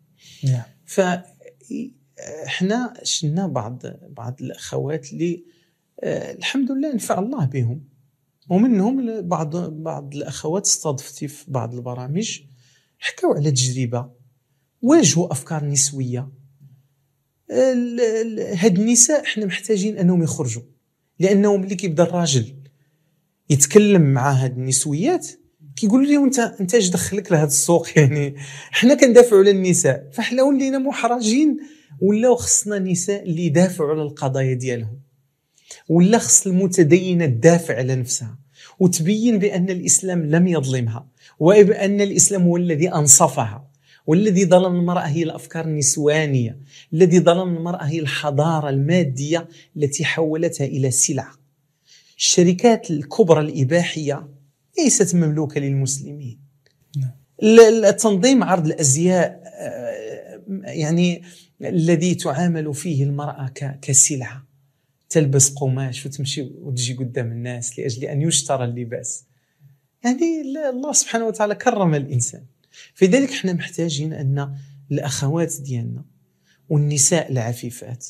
فإحنا شلنا بعض الأخوات اللي الحمد لله نفع الله بهم، ومنهم بعض الأخوات استضفتي في بعض البرامج حكاوا على تجربة، واجهوا أفكار نسوية. هاد النساء احنا محتاجين أنهم يخرجوا، لأنهم اللي كيبدا الراجل يتكلم مع هاد النسويات كيقولوا لي انت اش دخلك لهذا السوق؟ يعني احنا كندافعوا على النساء، فاحنا ولينا محرجين، ولا خصنا نساء اللي يدافعوا على القضايا ديالهم، ولا خص المتدينة تدافع على نفسها وتبين بأن الإسلام لم يظلمها، وبأن الإسلام هو الذي أنصفها، والذي ظلم المرأة هي الأفكار النسوانية، الذي ظلم المرأة هي الحضارة المادية التي حولتها إلى سلعة. الشركات الكبرى الإباحية ليست مملوكة للمسلمين. التنظيم عرض الأزياء يعني الذي تعامل فيه المرأة كسلعة، تلبس قماش وتمشي وتجي قدام الناس لأجل أن يشترى اللباس. يعني الله سبحانه وتعالى كرم الإنسان، في ذلك احنا محتاجين أن الأخوات ديالنا والنساء العفيفات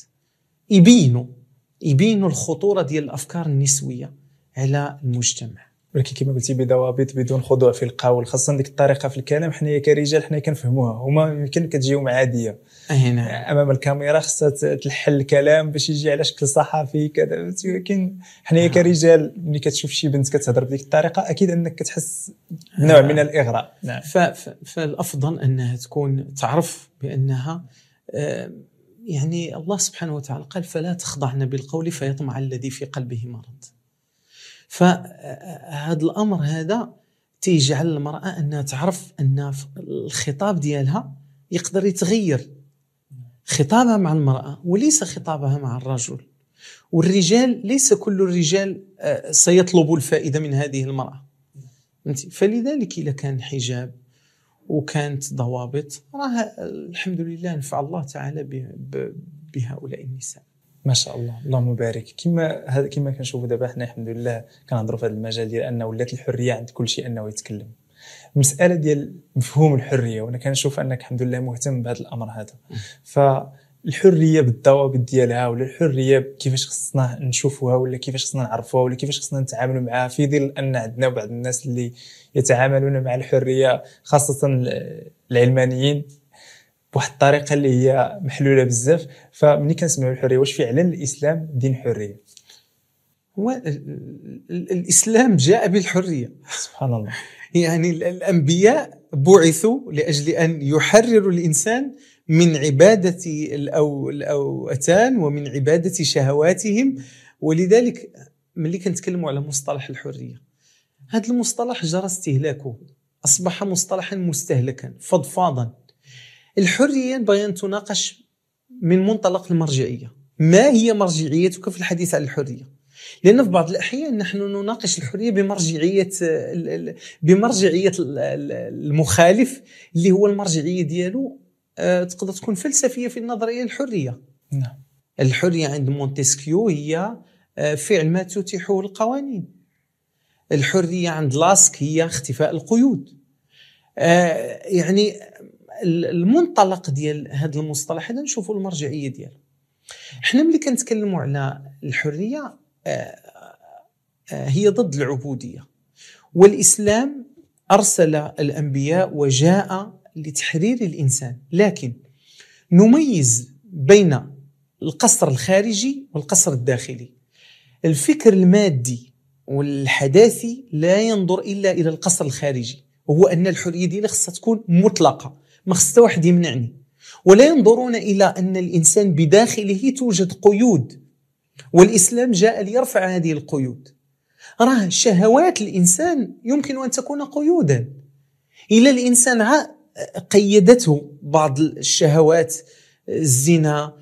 يبينوا الخطورة ديال الأفكار النسوية على المجتمع، ولكن كما قلتي بضوابط بدون خضوع في القول. خاصة ديك الطريقة في الكلام حنا كرجال حنا كنفهموها، هما يمكن كتجيهم عادية امام الكاميرا، خاصها تلحل الكلام باش يجي على شكل صحفي كذا، ولكن حنا كرجال ملي كتشوف شي بنت كتهضر بديك الطريقة أكيد أنك كتحس نوع من الإغراء. نعم. فالأفضل أنها تكون تعرف بأنها يعني الله سبحانه وتعالى قال فلا تخضعن بالقول فيطمع الذي في قلبه مرض. فهذا الأمر هذا تيجعل المرأة أنها تعرف أن الخطاب ديالها يقدر يتغير، خطابها مع المرأة وليس خطابها مع الرجل، والرجال ليس كل الرجال سيطلبوا الفائدة من هذه المرأة. فلذلك إذا كان حجاب وكانت ضوابط راه الحمد لله نفع الله تعالى بهؤلاء النساء. ما شاء الله، اللهم بارك. كما كنشوفوا دابا حنا الحمد لله كنهضروا في هذا المجال ديال انه ولات الحريه عند كل شيء انه يتكلم. المساله ديال مفهوم الحريه، وانا كنشوف انك الحمد لله مهتم بهذا الامر هذا. فالحريه بالضوابط ديالها، ولا الحريه كيفاش خصنا نشوفوها، ولا كيفاش خصنا نعرفوها، ولا كيفاش خصنا نتعاملوا معها، في ظل ان عندنا بعض الناس اللي يتعاملون مع الحريه خاصه العلمانيين بواحد الطريقه اللي هي محلوله بزاف. فملي كنسمعوا الحريه، واش فعلا الاسلام دين حريه؟ هو الاسلام جاء بالحريه، سبحان الله. يعني الانبياء بعثوا لاجل ان يحرروا الانسان من عباده الاوثان ومن عباده شهواتهم. ولذلك ملي كنتكلموا على مصطلح الحريه، هذا المصطلح جرى استهلاكه، اصبح مصطلحا مستهلكا فضفاضا. الحرية بغي أن تناقش من منطلق المرجعية. ما هي مرجعيتك في الحديث عن الحرية؟ لأن في بعض الأحيان نحن نناقش الحرية بمرجعية المخالف، اللي هو المرجعية ديالو تقدر تكون فلسفية في النظر إلى الحرية. نعم. الحرية عند مونتسكيو هي فعل ما تتيحه القوانين. الحرية عند لاسك هي اختفاء القيود. يعني المنطلق ديال هذا المصطلح هذا نشوفوا المرجعيه ديالو. احنا ملي كنتكلموا على الحريه هي ضد العبوديه، والاسلام ارسل الانبياء وجاء لتحرير الانسان، لكن نميز بين القصر الخارجي والقصر الداخلي. الفكر المادي والحداثي لا ينظر الا الى القصر الخارجي، وهو ان الحريه ديالي خصها تكون مطلقه، ما خصها واحد يمنعني. ولا ينظرون إلى أن الإنسان بداخله توجد قيود، والإسلام جاء ليرفع هذه القيود. راه شهوات الإنسان يمكن أن تكون قيودا. إلى الإنسان قيدته بعض الشهوات، الزنا،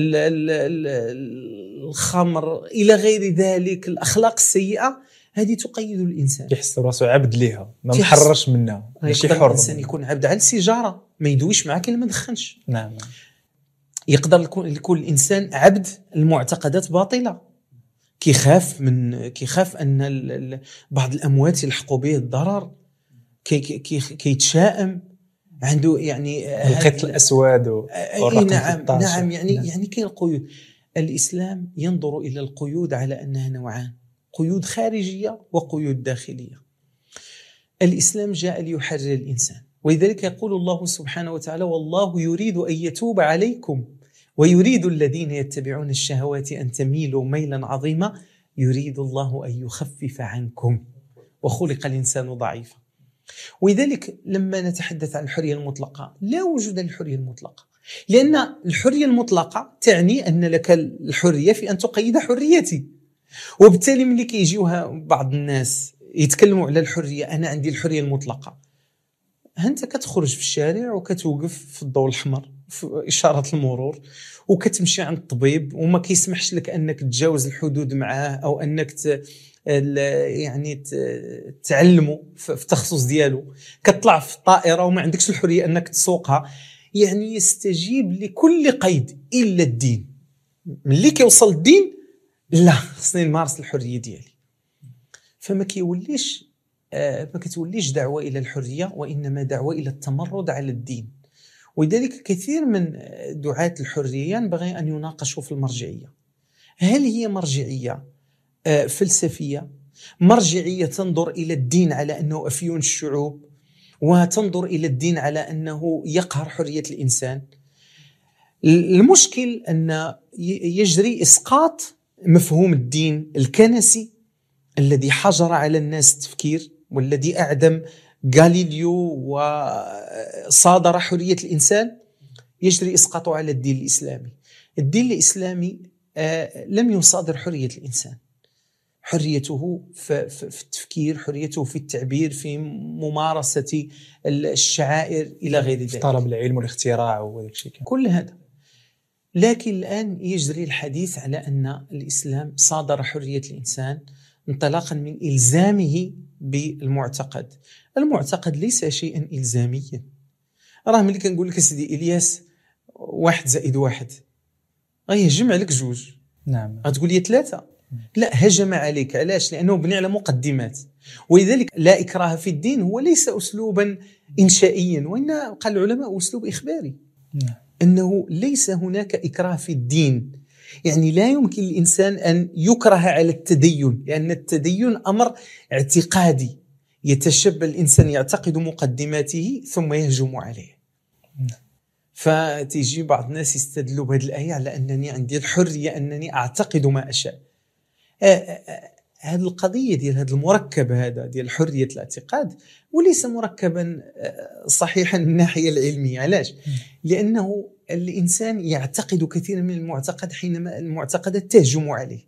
الخمر، إلى غير ذلك، الأخلاق السيئة، هذه تقيد الإنسان. يحس راسه عبد ليها، ما محررش منها، ماشي حر. الإنسان يكون عبد على السيجارة، ما يدويش معك إلا ما دخنش. نعم. يقدر يكون الإنسان عبد المعتقدات باطلة، كيخاف أن بعض الأموات يلحقوا به الضرر، كيتشائم، عنده يعني الخيط الأسود نعم يعني كاين القيود. الإسلام ينظر إلى القيود على أنها نوعان: قيود خارجية وقيود داخلية. الإسلام جاء ليحرر الإنسان، ولذلك يقول الله سبحانه وتعالى: والله يريد أن يتوب عليكم ويريد الذين يتبعون الشهوات أن تميلوا ميلا عظيما يريد الله أن يخفف عنكم وخلق الإنسان ضعيفا. ولذلك لما نتحدث عن الحرية المطلقة، لا وجود للحرية المطلقة، لأن الحرية المطلقة تعني أن لك الحرية في أن تقيد حريتي. وبالتالي ملي كيجيوها بعض الناس يتكلموا على الحرية، أنا عندي الحرية المطلقة، أنت كتخرج في الشارع وكتوقف في الضوء الأحمر في إشارة المرور وكتمشي عند الطبيب وما كيسمحش لك أنك تتجاوز الحدود معاه أو أنك تعلمه في التخصص ديالو، كتطلع في الطائرة وما عندكش الحرية أنك تسوقها. يعني يستجيب لكل قيد إلا الدين. ملي كيوصل الدين، لا خصني نمارس الحرية ديالي. فما كتوليش دعوة إلى الحرية، وإنما دعوة إلى التمرد على الدين. ولذلك كثير من دعاة الحرية ينبغي أن يناقشوا في المرجعية. هل هي مرجعية فلسفية، مرجعية تنظر إلى الدين على أنه أفيون الشعوب وتنظر إلى الدين على أنه يقهر حرية الإنسان؟ المشكل أن يجري إسقاط مفهوم الدين الكنسي الذي حجر على الناس التفكير، والذي أعدم غاليليو وصادر حرية الإنسان، يجري إسقاطه على الدين الإسلامي. الدين الإسلامي لم يصادر حرية الإنسان، حريته في التفكير، حريته في التعبير، في ممارسة الشعائر إلى غير ذلك، طلب العلم والاختراع وذلك الشيء، كل هذا. لكن الآن يجري الحديث على أن الإسلام صادر حرية الإنسان انطلاقا من إلزامه بالمعتقد. المعتقد ليس شيئا إلزاميا. راه ملي كنقول لك سيدي إلياس 1 زائد 1 غيهجم عليك 2، نعم غتقول لي 3. لا، هجم عليك. علاش؟ لأنه بني على مقدمات. ولذلك لا إكراه في الدين هو ليس أسلوبا إنشائيا، وإن قال العلماء أسلوب إخباري. نعم. أنه ليس هناك إكراه في الدين. يعني لا يمكن الإنسان أن يكره على التدين، لأن التدين أمر اعتقادي يتشبه الإنسان يعتقد مقدماته ثم يهجم عليه. فتيجي بعض الناس يستدلوا بهذه الآية على أنني عندي الحرية أنني أعتقد ما أشاء. هذه القضية ديال هذا المركب هذا ديال حرية الاعتقاد وليس مركبا صحيحا من الناحية العلمية. علاش؟ لأنه الإنسان يعتقد كثيرا من المعتقد حينما المعتقدات تهجم عليه،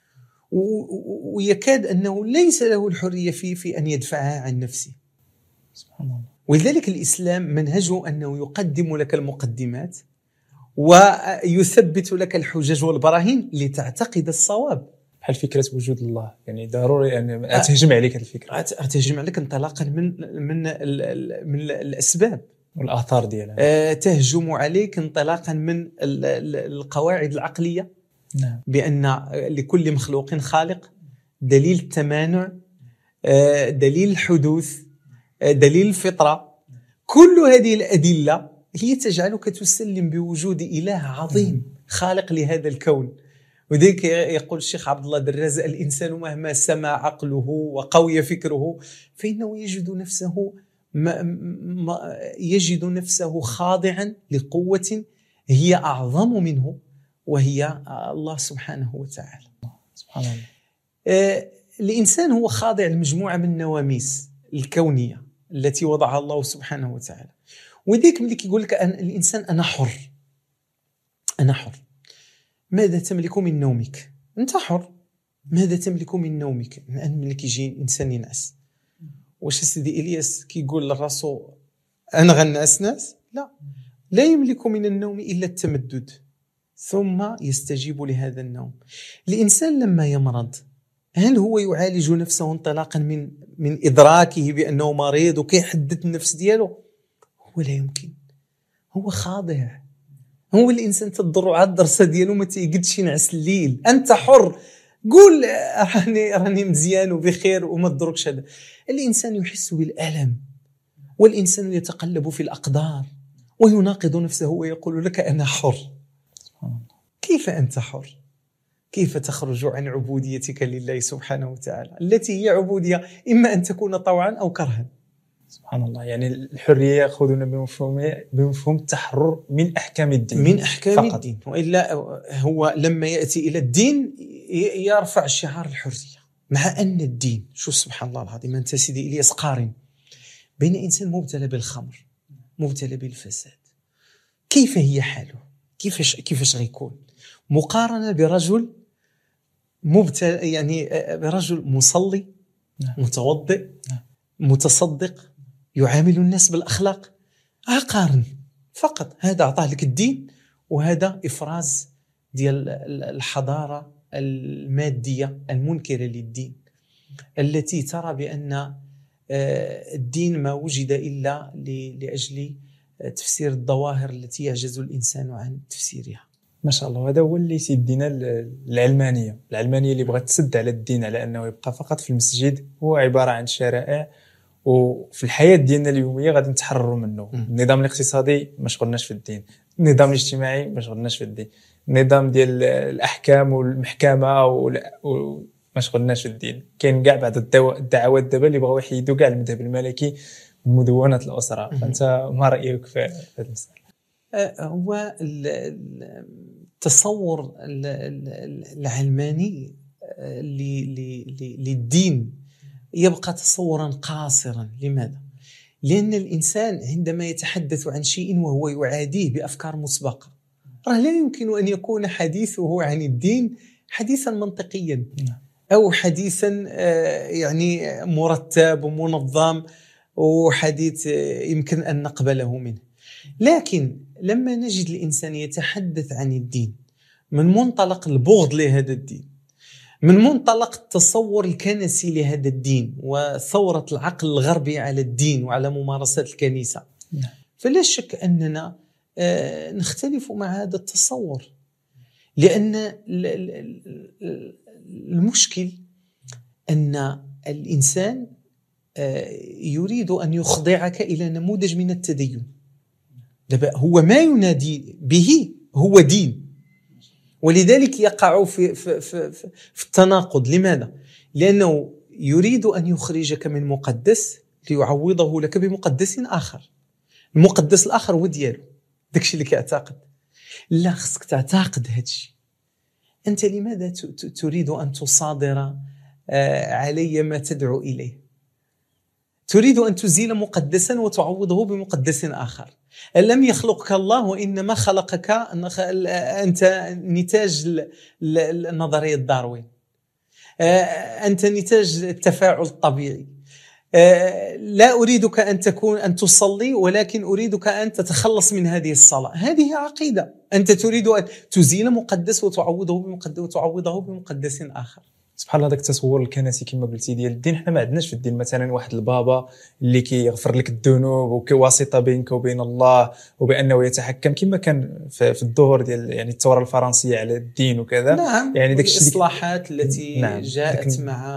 ويكاد أنه ليس له الحرية في أن يدفعها عن نفسه. سبحان الله. ولذلك الإسلام منهجه أنه يقدم لك المقدمات ويثبت لك الحجج والبراهين لتعتقد الصواب. بحال فكرة وجود الله، يعني ضروري أن أتهجم عليك هذه الفكرة، أتهجم عليك انطلاقا من الأسباب والآثار ديالها. تهجم عليك انطلاقا من القواعد العقلية. نعم. بأن لكل مخلوق خالق، دليل التمانع، دليل الحدوث، دليل الفطرة. كل هذه الأدلة هي تجعلك تسلم بوجود إله عظيم خالق لهذا الكون. وذلك يقول الشيخ عبد الله دراز: الإنسان مهما سما عقله وقوي فكره فإنه يجد نفسه خاضعا لقوة هي أعظم منه، وهي الله سبحانه وتعالى. سبحان الله. الإنسان هو خاضع لمجموعة من النواميس الكونية التي وضعها الله سبحانه وتعالى. وذلك ملي كيقول لك الإنسان أنا حر، ماذا تملك من نومك؟ أنت حر. ماذا تملك من نومك؟ ملي كيجي إنسان ينعس، واش سيدي إلياس كيقول للرسول أنا غنعس ناس؟ لا يملك من النوم إلا التمدد، ثم يستجيب لهذا النوم. الإنسان لما يمرض هل هو يعالج نفسه انطلاقا من إدراكه بأنه مريض وكيحدد النفس دياله؟ هو لا يمكن. هو خاضع. هو الإنسان تضر على الدرسة دياله ما تيقدش ينعس الليل. أنت حر، قول راني مزيان وبخير وما تضركش. هذا الإنسان يحس بالألم، والإنسان يتقلب في الأقدار ويناقض نفسه ويقول لك أنا حر. كيف أنت حر؟ كيف تخرج عن عبوديتك لله سبحانه وتعالى التي هي عبودية إما أن تكون طوعا أو كرها؟ سبحان الله. يعني الحرية يأخذون بمفهوم التحرر من أحكام الدين، فقط. الدين. وإلا هو لما يأتي إلى الدين يرفع شعار الحرية، مع أن الدين شو سبحان الله العظيم. أنت سيدي إلياس قارن بين إنسان مبتلى بالخمر مبتلى بالفساد، كيف هي حاله؟ كيفاش غيكون مقارنة برجل مبتلى، يعني برجل مصلي متوضئ متصدق يعامل الناس بالأخلاق؟ قارن فقط. هذا أعطاه لك الدين، وهذا إفراز ديال الحضارة المادية المنكرة للدين، التي ترى بأن الدين ما وجد إلا لأجل تفسير الظواهر التي يعجز الإنسان عن تفسيرها. ما شاء الله. هذا هو اللي سيدنا العلمانية اللي بغات تسد على الدين على أنه يبقى فقط في المسجد، هو عبارة عن شرائع، وفي الحياة ديالنا اليومية غادي نتحرروا منه. النظام الاقتصادي ما شغلناش في الدين، النظام الاجتماعي ما شغلناش في الدين، النظام ديال الأحكام والمحكمة وما شغلناش في الدين. كاين كاع بعض الدعوات دابا اللي بغاو يحيدوا كاع المذهب الملكي من مدونة الأسرة. فأنت ما رأيك في هذا المسألة؟ هو التصور العلماني للدين يبقى تصورا قاصرا. لماذا؟ لأن الإنسان عندما يتحدث عن شيء وهو يعاديه بأفكار مسبقة، لا يمكن أن يكون حديثه عن الدين حديثا منطقيا أو حديثا يعني مرتب ومنظم وحديث يمكن أن نقبله منه. لكن لما نجد الإنسان يتحدث عن الدين من منطلق البغض لهذا الدين، من منطلق التصور الكنسي لهذا الدين وثورة العقل الغربي على الدين وعلى ممارسات الكنيسة، فلا شك أننا نختلف مع هذا التصور. لأن المشكل أن الإنسان يريد أن يخضعك إلى نموذج من التدين. هو ما ينادي به هو دين، ولذلك يقع في التناقض. لماذا؟ لأنه يريد أن يخرجك من مقدس ليعوضه لك بمقدس آخر. المقدس الآخر هو دياله، داكشي اللي كيعتقد. لا، خصك تعتقد هادشي. أنت لماذا تريد أن تصادر علي ما تدعو إليه؟ تريد أن تزيل مقدسا وتعوضه بمقدس آخر. لم يخلقك الله، وإنما خلقك أنت نتاج النظرية داروين، أنت نتاج التفاعل الطبيعي. لا أريدك أن تصلي، ولكن أريدك أن تتخلص من هذه الصلاة. هذه عقيدة. أنت تريد أن تزيل مقدس وتعوضه بمقدس آخر. سبحان الله. هذاك التصور الكنسي كما قلتي ديال الدين، حنا ما عندناش في الدين مثلا واحد البابا اللي كيغفر لك الذنوب وكواسطه بينك وبين الله، وبانه يتحكم كما كان في الظهور ديال يعني الثوره الفرنسيه على الدين وكذا. نعم. يعني داك الشيء الاصلاحات التي نعم. جاءت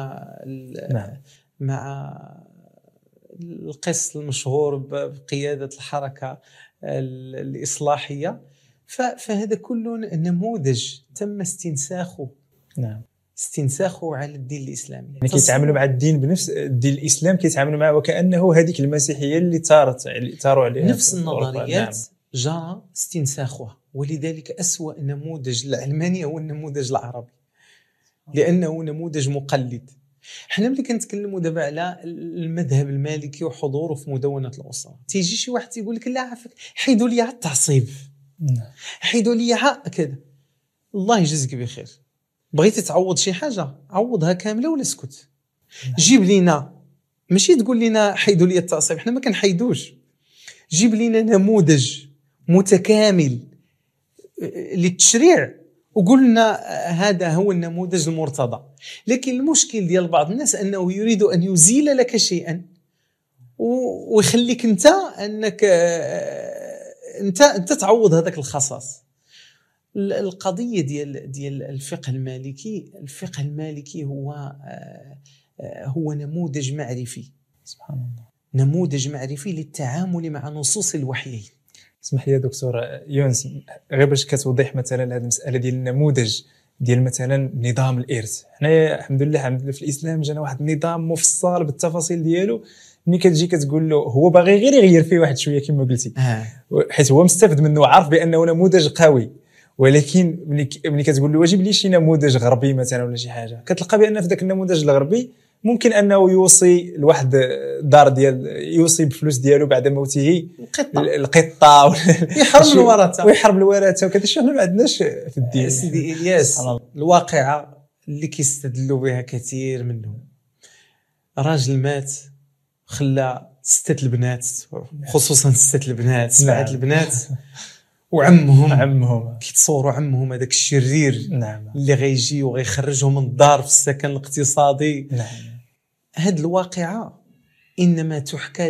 مع القس المشهور بقياده الحركه الاصلاحيه، فهذا كله نموذج تم استنساخه. نعم. استنساخه على الدين الإسلامي. يعني كيتعاملوا مع الدين بنفس الدين الإسلام، كيتعاملوا معه وكأنه هذيك المسيحية اللي ثاروا عليها. نفس النظريات جرى استنساخها، ولذلك أسوأ نموذج العلماني هو النموذج العربي، لأنه نموذج مقلد. احنا ملي كنتكلموا دابا على المذهب المالكي وحضوره في مدونة الأسرة، تيجي شي واحد يقول لك لا عافاك، حيدوا لي التعصيب، حيدوا لي كذا. الله يجزيك بخير. بغيتي تعوض شي حاجة عوضها كاملة ولا اسكت. جيب لينا، ماشي تقول لنا حيدوا لي التعصيب، احنا ما كنحيدوش. جيب لينا نموذج متكامل للتشريع وقول لنا هذا هو النموذج المرتضى. لكن المشكل ديال بعض الناس أنه يريد أن يزيل لك شيئا ويخليك أنك تعوض هذاك الخصاص. القضية ديال الفقه المالكي هو نموذج معرفي. سبحان الله. نموذج معرفي للتعامل مع نصوص الوحيين. اسمح لي يا دكتور يونس، غير باش كتوضح مثلا هذه المسألة ديال النموذج ديال مثلا نظام الإرث. حنا الحمد لله في الإسلام جانا واحد النظام مفصل بالتفاصيل ديالو. ملي كتجي كتقول له هو باغي غير يغير فيه واحد شوية كما قلتي، حيت هو مستفد منه وعارف بأنه نموذج قوي، ولكن ملي كتقول له واجب لي شي نموذج غربي مثلا ولا شي حاجه، كتلقى بان في ذاك النموذج الغربي ممكن انه يوصي لواحد الدار ديال يوصي بفلوس ديالو بعد موته القطه ويحرم الورثه وكذا. شنو ما عندناش في الدين. سيدي الياس، الواقعه اللي كيستدلوا بها كثير منهم، راجل مات خلى 6 البنات، خصوصا 6 البنات 7 البنات، وعمهم كيتصوروا عمهم هذاك الشرير. نعم. اللي غيجي وغيخرجهم من الدار في السكن الاقتصادي. نعم. هذه الواقعة إنما تحكى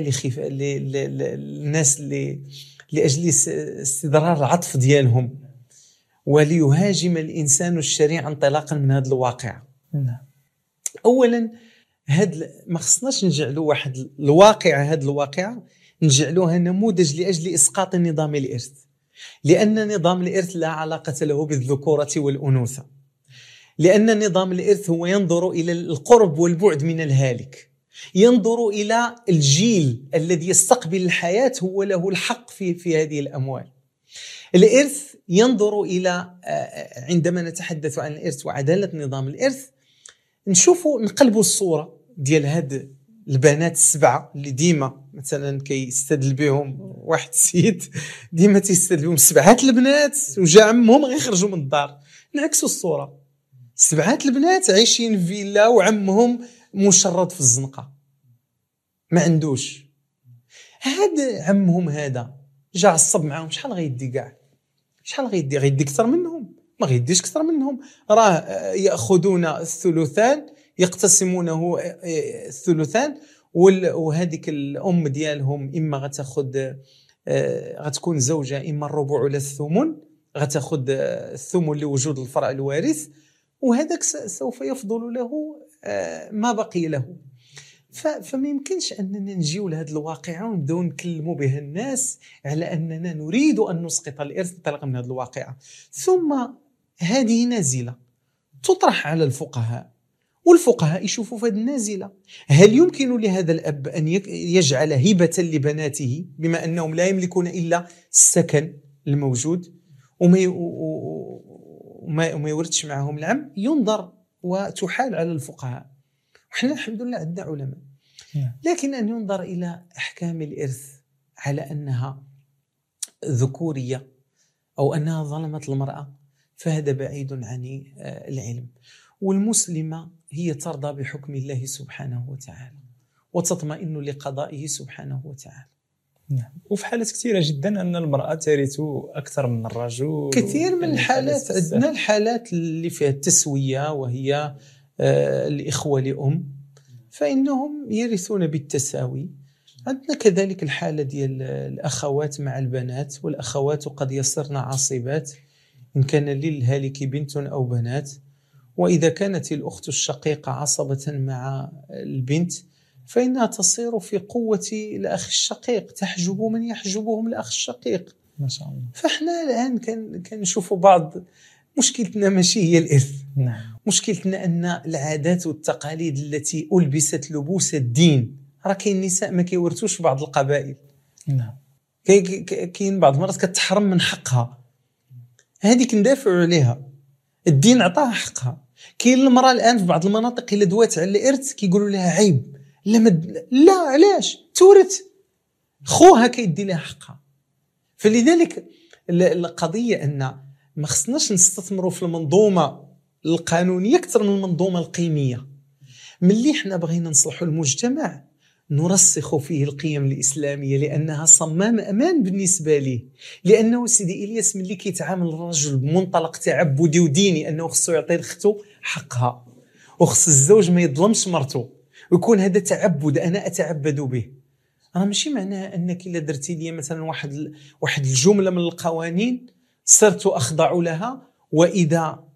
للناس لأجل استدرار العطف ديالهم، وليهاجم الإنسان الشريع انطلاقا من هذه الواقعة. نعم. أولا ما خصناش نجعلوا واحد الواقعة، هذه الواقعة نجعلوها نموذج لأجل إسقاط النظام الإرث، لأن نظام الإرث لا علاقة له بالذكورة والأنوثة، لأن نظام الإرث هو ينظر إلى القرب والبعد من الهالك، ينظر إلى الجيل الذي يستقبل الحياة هو له الحق في هذه الأموال. الإرث ينظر إلى، عندما نتحدث عن الإرث وعدالة نظام الإرث، نقلبوا الصورة ديال هاد البنات 7 اللي ديما مثلا كيستدل بهم واحد السيد، ديما تيستدل بهم 7 البنات وجا عمهم غيخرجوا من الدار. نعكسوا الصورة، 7 البنات عايشين في فيلا وعمهم مشرد في الزنقة ما عندوش. هذا عمهم هذا جا عصب معاهم، شحال غيدي كاع؟ شحال غيدي اكثر منهم؟ ما غيديش اكثر منهم. راه ياخذون الثلثان يقتسمونه الثلثان، وهذيك الام ديالهم اما غتكون زوجه، اما الربع ولا الثمن، غتاخذ الثمن لوجود الفرع الوارث، وهذاك سوف يفضل له ما بقي له. فما يمكنش اننا نجيو لهذا الواقعه ونبداو نكلموا بها الناس على اننا نريد ان نسقط الارث انطلاقا من هذه الواقعه. ثم هذه نازله تطرح على الفقهاء، والفقهاء يشوفوا في هذه النازله هل يمكن لهذا الاب ان يجعل هبه لبناته، بما انهم لا يملكون الا السكن الموجود وما يوردش معهم العم، ينظر وتحال على الفقهاء. وحنا الحمد لله عندنا علماء، لكن أن ينظر إلى أحكام الإرث على أنها ذكورية أو أنها ظلمت المرأة، فهذا بعيد عن العلم. والمسلمة هي ترضى بحكم الله سبحانه وتعالى وتطمئن لقضائه سبحانه وتعالى. نعم. وفي حالات كثيرة جدا أن المرأة ترث أكثر من الرجل. كثير من الحالات، عندنا الحالات اللي فيها التسوية وهي الإخوة لأم، فإنهم يرثون بالتساوي. عندنا كذلك الحالة ديال الأخوات مع البنات، والأخوات قد يصرن عاصبات إن كان للهالك بنت أو بنات، وإذا كانت الأخت الشقيقة عصبة مع البنت فإنها تصير في قوة الأخ الشقيق، تحجب من يحجبهم الأخ الشقيق. ما شاء الله. فإحنا الآن كان نشوفوا بعض مشكلتنا ماشي هي الإرث. نعم. مشكلتنا أن العادات والتقاليد التي ألبست لبوس الدين، راه كاين نساء ما كيورثوش بعض القبائل. نعم. كاين بعض المرات كتحرم من حقها، هذيك ندافعوا عليها، الدين عطاها حقها. كاين المرأة الآن في بعض المناطق إلا دوات على الإرث كيقولوا لها عيب، لا علاش تورث؟ خوها كيدي لها حقها. فلذلك القضية أن ما خصناش نستثمروا في المنظومة القانونية أكثر من المنظومة القيمية. ملي احنا بغينا نصلحوا المجتمع نرسخ فيه القيم الإسلامية، لأنها صمام أمان بالنسبة ليه. لأنه سيدي إلياس ملي كيتعامل الرجل بمنطلق تعبدي وديني أنه خصو يعطي لختو حقها، وخص الزوج ما يظلمش مرته، ويكون هذا تعبد أنا أتعبد به، راه ماشي معناه أنك إلا درتي لي مثلا واحد الجملة من القوانين صرت أخضع لها، وإذا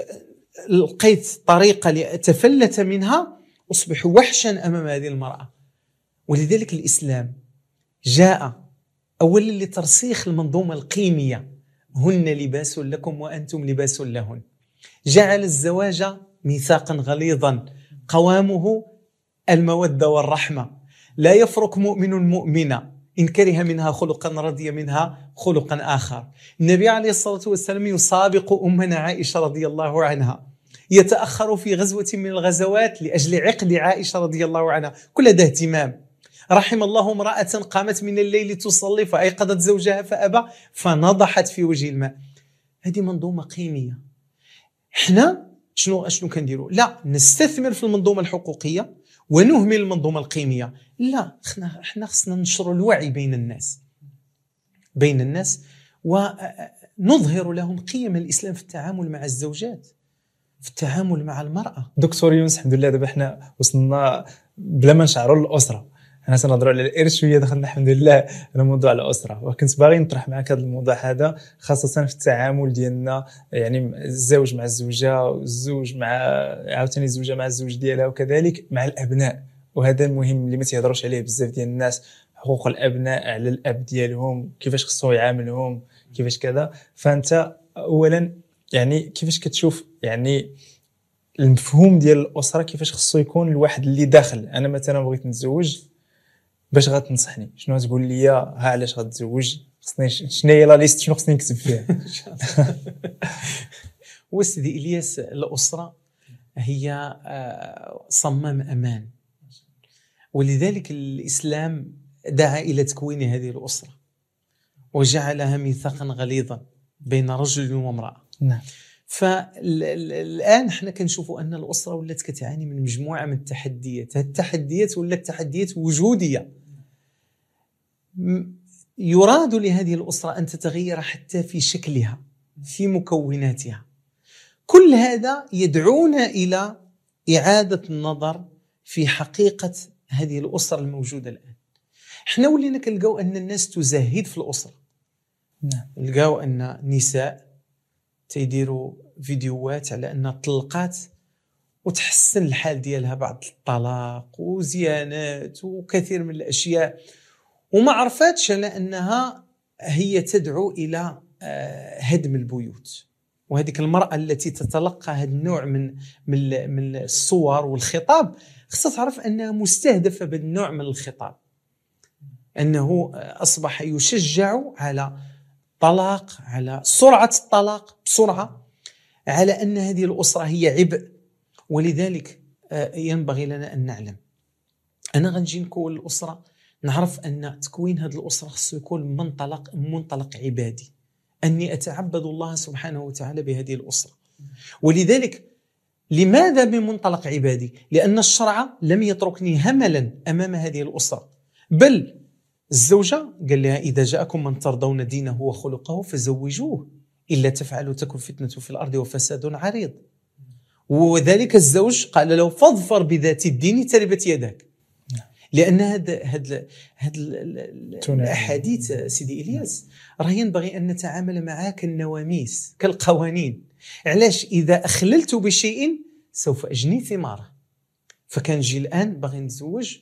لقيت طريقة لأتفلت منها أصبح وحشا أمام هذه المرأة. ولذلك الإسلام جاء أولا لترسيخ المنظومة القيمية، هن لباس لكم وأنتم لباس لهن. جعل الزواج ميثاقا غليظا قوامه المودة والرحمة، لا يفرق مؤمن مؤمنة إن كره منها خلقا رضي منها خلقا آخر. النبي عليه الصلاة والسلام يسابق أمنا عائشة رضي الله عنها، يتأخر في غزوة من الغزوات لأجل عقد عائشة رضي الله عنها، كل ده اهتمام. رحم الله امرأة قامت من الليل تصلي فأيقظت زوجها فأبى فنضحت في وجه الماء. هذه منظومة قيمية. احنا شنو كنديروا؟ لا نستثمر في المنظومة الحقوقية ونهمل المنظومة القيمية. لا، احنا خصنا ننشر الوعي بين الناس ونظهر لهم قيم الإسلام في التعامل مع الزوجات، في التعامل مع المرأة. دكتور يونس، الحمد لله دابا احنا وصلنا بلا ما نشعروا للأسرة. انا سنهضروا على الإرث شويه، دخلنا الحمد لله على موضوع الأسرة، وكنت باغي نطرح معك هذا الموضوع هذا خاصة في التعامل ديالنا، يعني الزوج مع الزوجة، والزوج مع عاوتاني الزوجة مع الزوج ديالها، وكذلك مع الأبناء. وهذا المهم اللي ما تيهضروش عليه بزاف ديال الناس، حقوق الأبناء على الأب ديالهم، كيفاش خصو يعاملهم، كيفاش كذا. فأنت أولا يعني كيفاش كتشوف يعني المفهوم ديال الأسرة، كيفاش خصو يكون الواحد اللي داخل؟ أنا مثلا بغيت نتزوج، باش غتنصحني؟ شنو تقول لي؟ ها علاش غتزوج؟ خصني شنو هي لا ليست؟ شنو خصني نكتب فيها؟ وسيدي إلياس، الأسرة هي صمام أمان، ولذلك الإسلام دعا إلى تكوين هذه الأسرة وجعلها ميثاقا غليظا بين رجل وامرأة. نعم. فالآن احنا كنشوفوا أن الأسرة ولات كتعاني من مجموعة من التحديات. هذه التحديات ولات تحديات وجودية. يراد لهذه الأسرة أن تتغير حتى في شكلها، في مكوناتها. كل هذا يدعونا إلى إعادة النظر في حقيقة هذه الأسرة الموجودة الآن. احنا ولينا كنلقاو أن الناس تزهد في الأسرة. نعم. نلقاو أن نساء تيديروا فيديوهات على أنها طلقات وتحسن الحال ديالها بعد الطلاق وزيانات وكثير من الأشياء، وما عرفتش على أنها هي تدعو إلى هدم البيوت. وهذه المرأة التي تتلقى هذا النوع من الصور والخطاب خصها تعرف أنها مستهدفة بالنوع من الخطاب، أنه أصبح يشجع على طلاق، على سرعة الطلاق بسرعة، على أن هذه الأسرة هي عبء. ولذلك ينبغي لنا أن نعلم، أنا غنجي نكون الأسرة، نعرف أن تكوين هذه الأسرة خصو يكون منطلق عبادي، أني أتعبد الله سبحانه وتعالى بهذه الأسرة. ولذلك لماذا بمنطلق عبادي؟ لأن الشرع لم يتركني هملا أمام هذه الأسرة، بل الزوجة قال لها إذا جاءكم من ترضون دينه وخلقه فزوجوه إلا تفعلوا تكن فتنة في الأرض وفساد عريض. وذلك الزوج قال له فاظفر بذات الدين تربت يدك. لأن هذا الأحاديث سيدي إلياس راه ينبغي أن نتعامل معها كالنواميس كالقوانين. علاش؟ إذا أخللت بشيء سوف أجني ثماره. فكان جي الآن باغي نتزوج،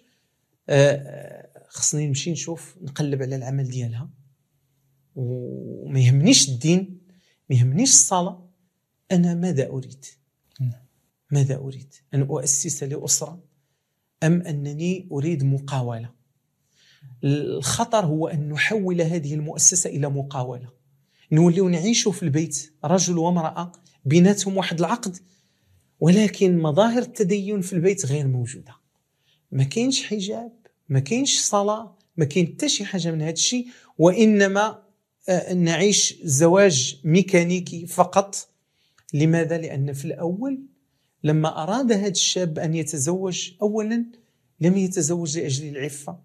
خصني نمشي نشوف نقلب على العمل ديالها، وما يهمنيش الدين، ما يهمنيش الصلاة. أنا ماذا أريد؟ ماذا أريد؟ أن أؤسس لأسرة أم أنني أريد مقاولة؟ الخطر هو أن نحول هذه المؤسسة إلى مقاولة، نوليو نعيشوا في البيت رجل وامرأة بيناتهم واحد العقد، ولكن مظاهر التدين في البيت غير موجودة. ما كاينش حجاب، ما كاينش صلاة، ما كاين حتى شي حاجة من هذا الشيء، وإنما نعيش زواج ميكانيكي فقط. لماذا؟ لأن في الأول لما أراد هذا الشاب أن يتزوج، أولا لم يتزوج لأجل العفة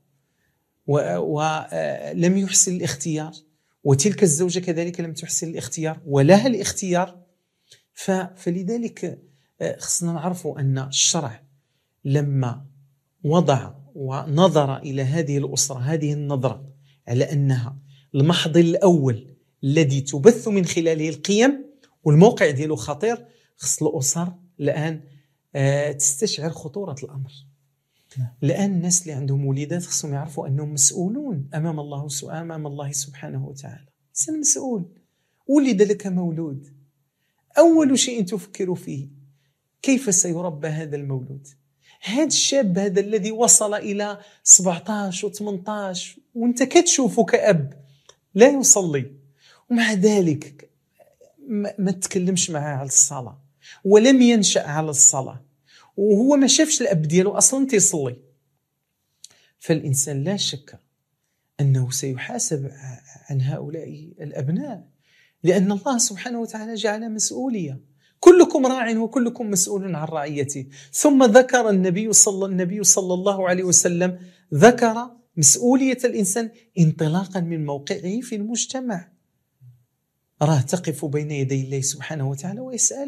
ولم يحسن الاختيار، وتلك الزوجة كذلك لم تحسن الاختيار ولها الاختيار. فلذلك خصنا نعرفوا أن الشرع لما وضع ونظر إلى هذه الأسرة هذه النظرة على أنها المحض الأول الذي تبث من خلاله القيم، والموقع ديالو خطير، خص الأسر الآن تستشعر خطورة الأمر. الآن الناس اللي عندهم وليدات خصهم يعرفوا أنهم مسؤولون أمام الله سبحانه وتعالى. إنسان مسؤول، ولد لك مولود، أول شيء تفكر فيه كيف سيربى هذا المولود. هذا الشاب هذا الذي وصل إلى 17 و18 وانت كتشوفه كأب لا يصلي، ومع ذلك ما تتكلمش معه على الصلاة، ولم ينشأ على الصلاة، وهو ما شافش الأب دياله أصلا تيصلي. فالإنسان لا شك أنه سيحاسب عن هؤلاء الأبناء، لأن الله سبحانه وتعالى جعل مسؤولية، كلكم راع وكلكم مسؤول عن رعيته. ثم ذكر النبي صلى الله عليه وسلم ذكر مسؤولية الإنسان انطلاقا من موقعه في المجتمع. راه تقف بين يدي الله سبحانه وتعالى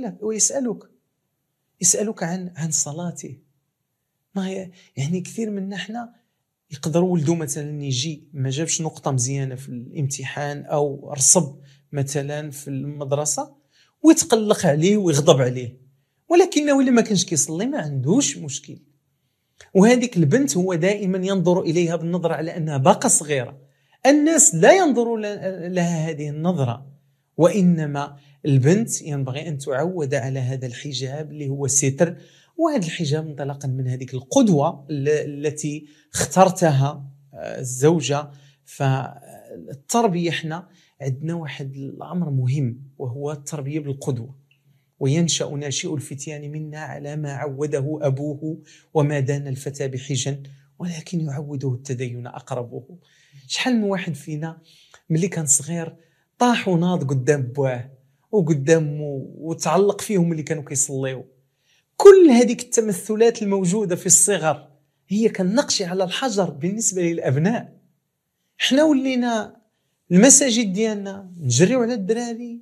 يسألك عن صلاته. ما يعني كثير منا احنا يقدروا ولدوا مثلا يجي ما جابش نقطة مزيانة في الامتحان أو رصب مثلا في المدرسة ويتقلق عليه ويغضب عليه، ولكنه إلا ما كانش كيصلي ما عندوش مشكل. وهذيك البنت هو دائما ينظر إليها بالنظرة على أنها باقة صغيرة. الناس لا ينظروا لها هذه النظرة، وإنما البنت ينبغي أن تعود على هذا الحجاب اللي هو ستر. وهذا الحجاب انطلاقا من هذه القدوة التي اخترتها الزوجة. فالتربية احنا عندنا واحد الأمر مهم وهو التربية بالقدوة، وينشأ ناشئ الفتيان منا على ما عوده أبوه وما دان الفتى بحجن ولكن يعوده التدين أقربه. شحال من واحد فينا ملي كان صغير طاح وناض قدام بواه وقدامه وتعلق فيهم اللي كانوا كيصليوا. كل هذه التمثلات الموجودة في الصغر هي كالنقش على الحجر بالنسبة للأبناء. حنا ولينا المساجد ديالنا نجريو على الدراري،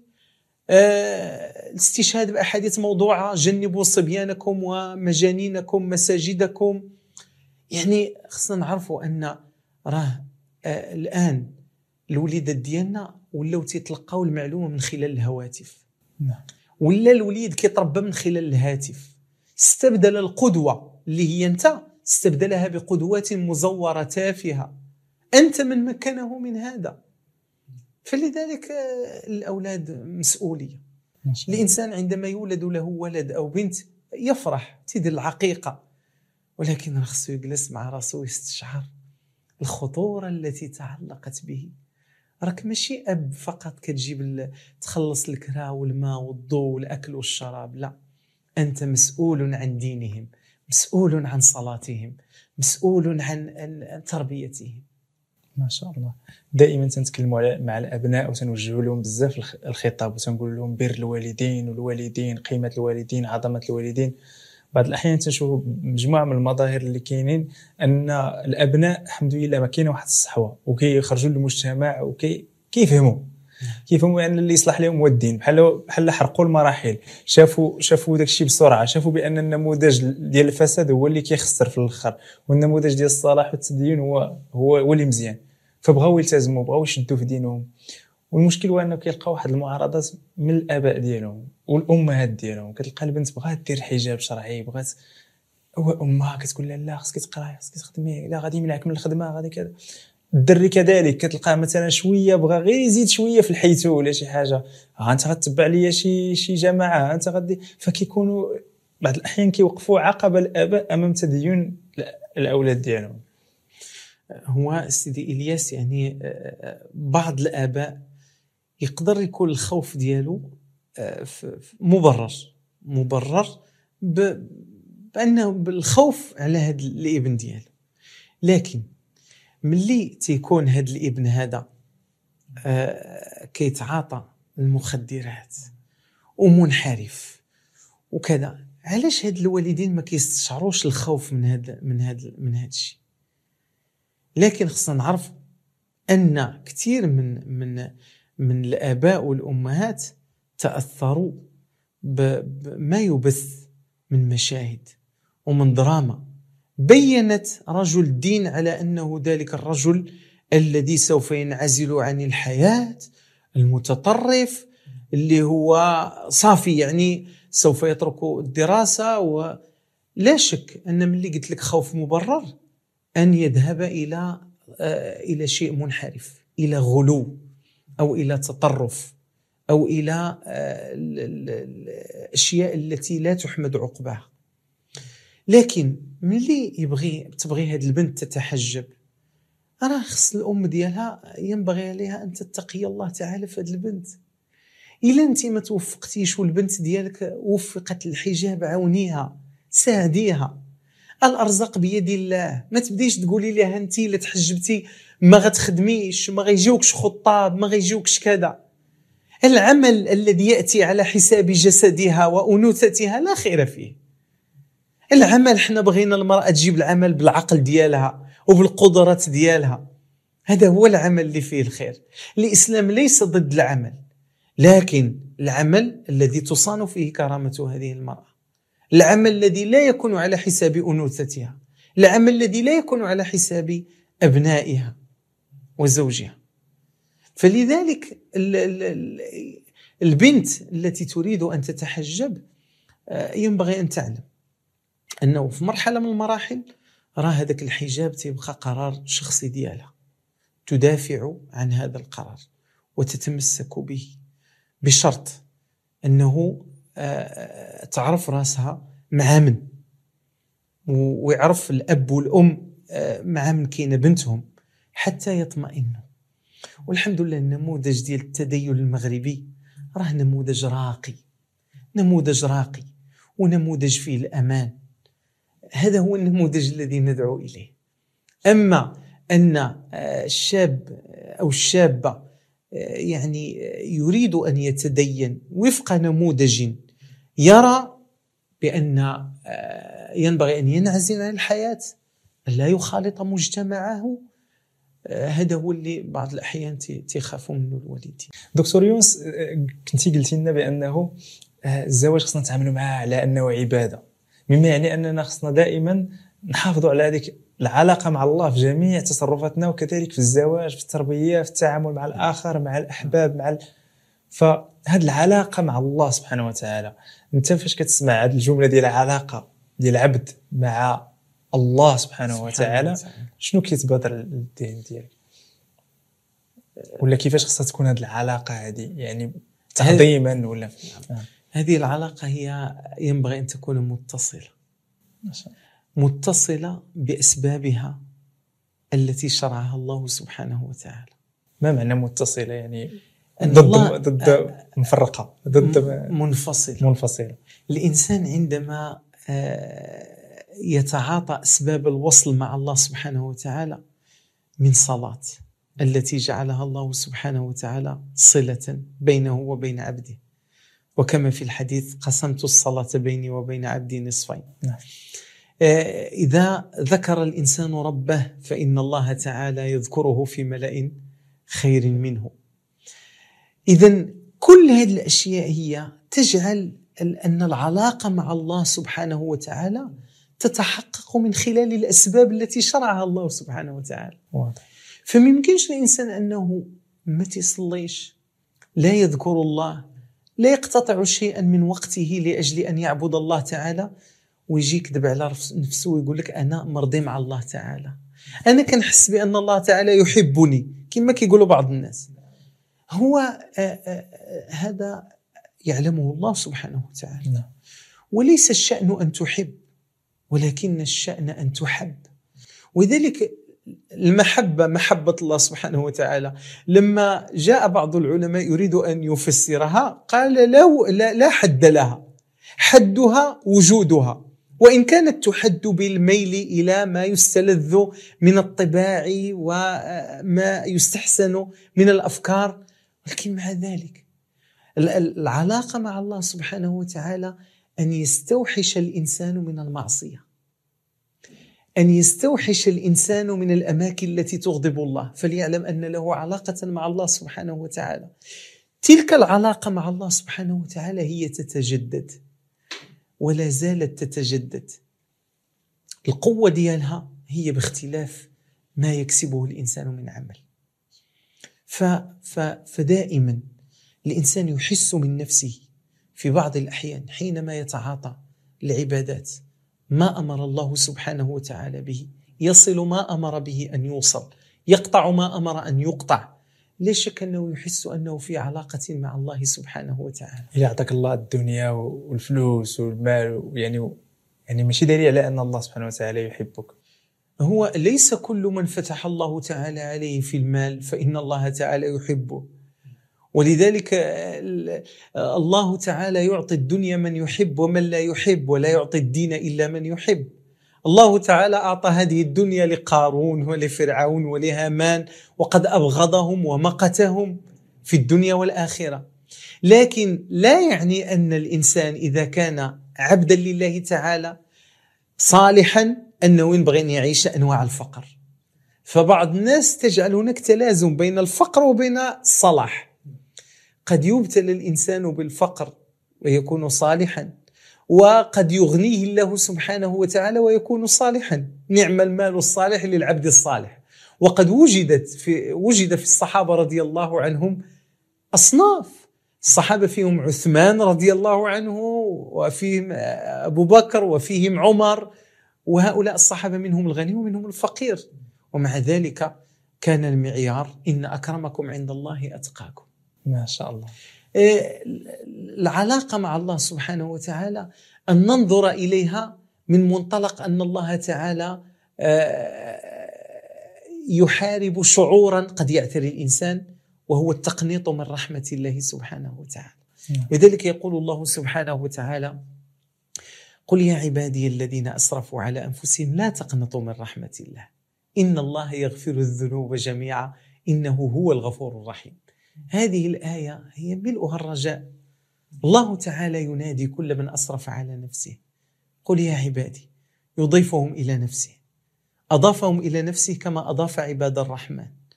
الاستشهاد بأحاديث موضوعة، جنبوا صبيانكم ومجانينكم مساجدكم. يعني خصنا نعرفوا أن راه الآن الوليدات ديالنا ولاو تيتلقاو المعلومة من خلال الهواتف، ولا الوليد كيتربى من خلال الهاتف. استبدل القدوة اللي هي أنت، استبدلها بقدوات مزورة تافهة. أنت من مكنه من هذا. فلذلك الأولاد مسؤولية. الإنسان عندما يولد له ولد أو بنت يفرح، تدير العقيقة، ولكن خصو يجلس مع راسه ويستشعر الخطورة التي تعلقت به. راك ماشي أب فقط كتجيب تخلص الكرا والماء والضوء والأكل والشراب، لا، أنت مسؤول عن دينهم، مسؤول عن صلاتهم، مسؤول عن تربيتهم. ما شاء الله. دائما تنتكلموا مع الابناء وتنوجهوا لهم بزاف الخطاب وتنقول لهم بر الوالدين والوالدين، قيمه الوالدين، عظمه الوالدين. بعض الاحيان تنشوفوا مجموعه من المظاهر اللي كاينين ان الابناء الحمد لله ما كاينه واحد الصحوه وكيخرجوا للمجتمع وكيفهموا ان اللي يصلح لهم هو الدين. بحال حرقوا المراحل، شافوا داكشي بسرعه، شافوا بان النموذج ديال الفساد هو اللي كيخسر في الاخر، والنموذج ديال الصلاح والتدين هو اللي مزيان، فبغاو يلتزموا، بغاو يشدوا في دينهم. والمشكل هو انه كيلقاو واحد المعارضات من الاباء ديالهم والامهات ديالهم. كتلقى البنت بغات دير حجاب شرعي، بغات امها كتقول لها لا خصك تقراي، خصك تخدمي، لا غادي يمنعك من الخدمه، غادي كذا. الدري كذلك كتلقاه مثلا شويه بغى غير يزيد شويه في الحيتو ولا شي حاجه، انت غتتبع ليا شي جماعه، انت غادي. فكيكونوا بعض الاحيان كيوقفوا عقبه الاباء امام تدين الاولاد ديالهم. هو سيدي إلياس، يعني بعض الآباء يقدر يكون الخوف ديالو مبرر بأنه بالخوف على هذا الابن ديالو. لكن ملي تيكون هذا الابن هذا كيتعاطى المخدرات ومنحرف وكذا، علاش هاد الوالدين ما كيستشعروش الخوف من هذا الشيء؟ لكن خصنا نعرف أن كثير من الآباء والأمهات تأثروا بما يبث من مشاهد ومن دراما بيّنت رجل الدين على أنه ذلك الرجل الذي سوف ينعزل عن الحياة، المتطرف اللي هو صافي، يعني سوف يترك الدراسة. ولا شك أن من اللي قلت لك خوف مبرر أن يذهب إلى شيء منحرف، إلى غلو أو إلى تطرف أو إلى الأشياء التي لا تحمد عقباها. لكن ملي تبغي هذه البنت تتحجب، أنا خص الأم ديالها ينبغي عليها أن تتقي الله تعالى في هذه البنت. إلا أنت ما توفقتيش والبنت ديالك وفقت الحجاب، عونيها، ساعديها. الأرزاق بيد الله. ما تبديش تقولي لها أنت لا تحجبتي ما غتخدميش، ما غيجيوكش خطاب، ما غيجيوكش كذا. العمل الذي يأتي على حساب جسدها وأنوثتها لا خير فيه. العمل، حنا بغينا المرأة تجيب العمل بالعقل ديالها وبالقدرات ديالها، هذا هو العمل اللي فيه الخير. الإسلام ليس ضد العمل، لكن العمل الذي تصان فيه كرامة هذه المرأة، العمل الذي لا يكون على حساب أنوثتها، العمل الذي لا يكون على حساب أبنائها وزوجها. فلذلك البنت التي تريد أن تتحجب ينبغي أن تعلم أنه في مرحلة من المراحل راه هذاك الحجاب تبقى قرار شخصي ديالها، تدافع عن هذا القرار وتتمسك به، بشرط أنه تعرف راسها مع من، ويعرف الأب والأم مع من كاينة بنتهم حتى يطمئنوا. والحمد لله النموذج ديال التدين المغربي راه نموذج راقي ونموذج فيه الأمان. هذا هو النموذج الذي ندعو إليه. أما أن الشاب أو الشابة يعني يريد أن يتدين وفق نموذج يرى بأن ينبغي أن ينعزل عن الحياة، لا يخالط مجتمعه، هذا هو اللي بعض الأحيان تخافوا منه الوالدين. دكتور يونس، كنتي قلتي لنا بأنه الزواج خصنا نتعاملوا معاه على أنه عبادة، مما يعني أننا خصنا دائما نحافظوا على هذيك العلاقة مع الله في جميع تصرفاتنا، وكذلك في الزواج، في التربية، في التعامل مع الآخر، مع الأحباب، فهاد العلاقة مع الله سبحانه وتعالى. انت فاش كتسمع هاد الجملة ديال العلاقة ديال العبد مع الله سبحانه وتعالى، شنو كيتبادر للذهن ديالك؟ ولا كيفاش خصها تكون هاد العلاقة هذه، يعني تعظيما ولا؟ هذه العلاقة هي ينبغي أن تكون متصلة بأسبابها التي شرعها الله سبحانه وتعالى. ما معنى متصلة؟ يعني ضد مفرقة، ضد منفصلة. الإنسان عندما يتعاطى أسباب الوصل مع الله سبحانه وتعالى من صلاة التي جعلها الله سبحانه وتعالى صلة بينه وبين عبده، وكما في الحديث قسمت الصلاة بيني وبين عبدي نصفين. إذا ذكر الإنسان ربه فإن الله تعالى يذكره في ملأ خير منه. إذن كل هذه الأشياء هي تجعل أن العلاقة مع الله سبحانه وتعالى تتحقق من خلال الأسباب التي شرعها الله سبحانه وتعالى. فما يمكنش الإنسان أنه ما يصليش، لا يذكر الله، لا يقتطع شيئا من وقته لأجل أن يعبد الله تعالى، ويجي يكذب على نفسه ويقول لك أنا مرضي مع الله تعالى، أنا كنحس بأن الله تعالى يحبني كما كيقولوا بعض الناس. هو هذا يعلمه الله سبحانه وتعالى. وليس الشأن أن تحب، ولكن الشأن أن تحب. وذلك المحبة محبة الله سبحانه وتعالى، لما جاء بعض العلماء يريد أن يفسرها قال لا حد لها، حدها وجودها، وإن كانت تحد بالميل إلى ما يستلذ من الطباع وما يستحسن من الأفكار، لكن مع ذلك العلاقة مع الله سبحانه وتعالى أن يستوحش الإنسان من المعصية، أن يستوحش الإنسان من الأماكن التي تغضب الله، فليعلم أن له علاقة مع الله سبحانه وتعالى. تلك العلاقة مع الله سبحانه وتعالى هي تتجدد ولا زالت تتجدد. القوة ديالها هي باختلاف ما يكسبه الإنسان من عمل. فدائما الإنسان يحس من نفسه في بعض الأحيان حينما يتعاطى العبادات ما أمر الله سبحانه وتعالى به، يصل ما أمر به أن يوصل، يقطع ما أمر أن يقطع، لا شك أنه يحس أنه في علاقة مع الله سبحانه وتعالى. إذا أعطاك الله الدنيا والفلوس والمال، يعني ماشي دليل على أن الله سبحانه وتعالى يحبك. هو ليس كل من فتح الله تعالى عليه في المال فإن الله تعالى يحبه، ولذلك الله تعالى يعطي الدنيا من يحب ومن لا يحب، ولا يعطي الدين إلا من يحب. الله تعالى أعطى هذه الدنيا لقارون ولفرعون ولهامان، وقد أبغضهم ومقتهم في الدنيا والآخرة، لكن لا يعني أن الإنسان إذا كان عبدا لله تعالى صالحا أنه ينبغي أن يعيش أنواع الفقر. فبعض الناس تجعل هناك تلازم بين الفقر وبين الصلاح. قد يبتلى الإنسان بالفقر ويكون صالحا، وقد يغنيه الله سبحانه وتعالى ويكون صالحا. نعم المال الصالح للعبد الصالح. وقد وجد في الصحابة رضي الله عنهم أصناف. الصحابة فيهم عثمان رضي الله عنه، وفيهم أبو بكر، وفيهم عمر، وهؤلاء الصحابة منهم الغني ومنهم الفقير، ومع ذلك كان المعيار إن أكرمكم عند الله أتقاكم. ما شاء الله. العلاقة مع الله سبحانه وتعالى أن ننظر إليها من منطلق أن الله تعالى يحارب شعورا قد يعتري الإنسان، وهو التقنيط من رحمة الله سبحانه وتعالى. لذلك يقول الله سبحانه وتعالى: قل يا عبادي الذين أسرفوا على أنفسهم لا تقنطوا من رحمة الله إن الله يغفر الذنوب جميعا إنه هو الغفور الرحيم. هذه الآية هي ملؤها الرجاء. الله تعالى ينادي كل من أسرف على نفسه: قل يا عبادي، يضيفهم إلى نفسه، أضافهم إلى نفسه كما أضاف عباد الرحمن.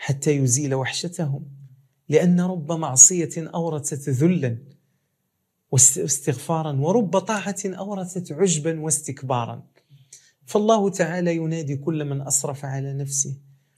حتى يزيل وحشتهم، لأن رب معصية أورثت ذلا واستغفارا، ورب طاعة أورثت عجبا واستكبارا. فالله تعالى ينادي كل من أسرف على نفسه.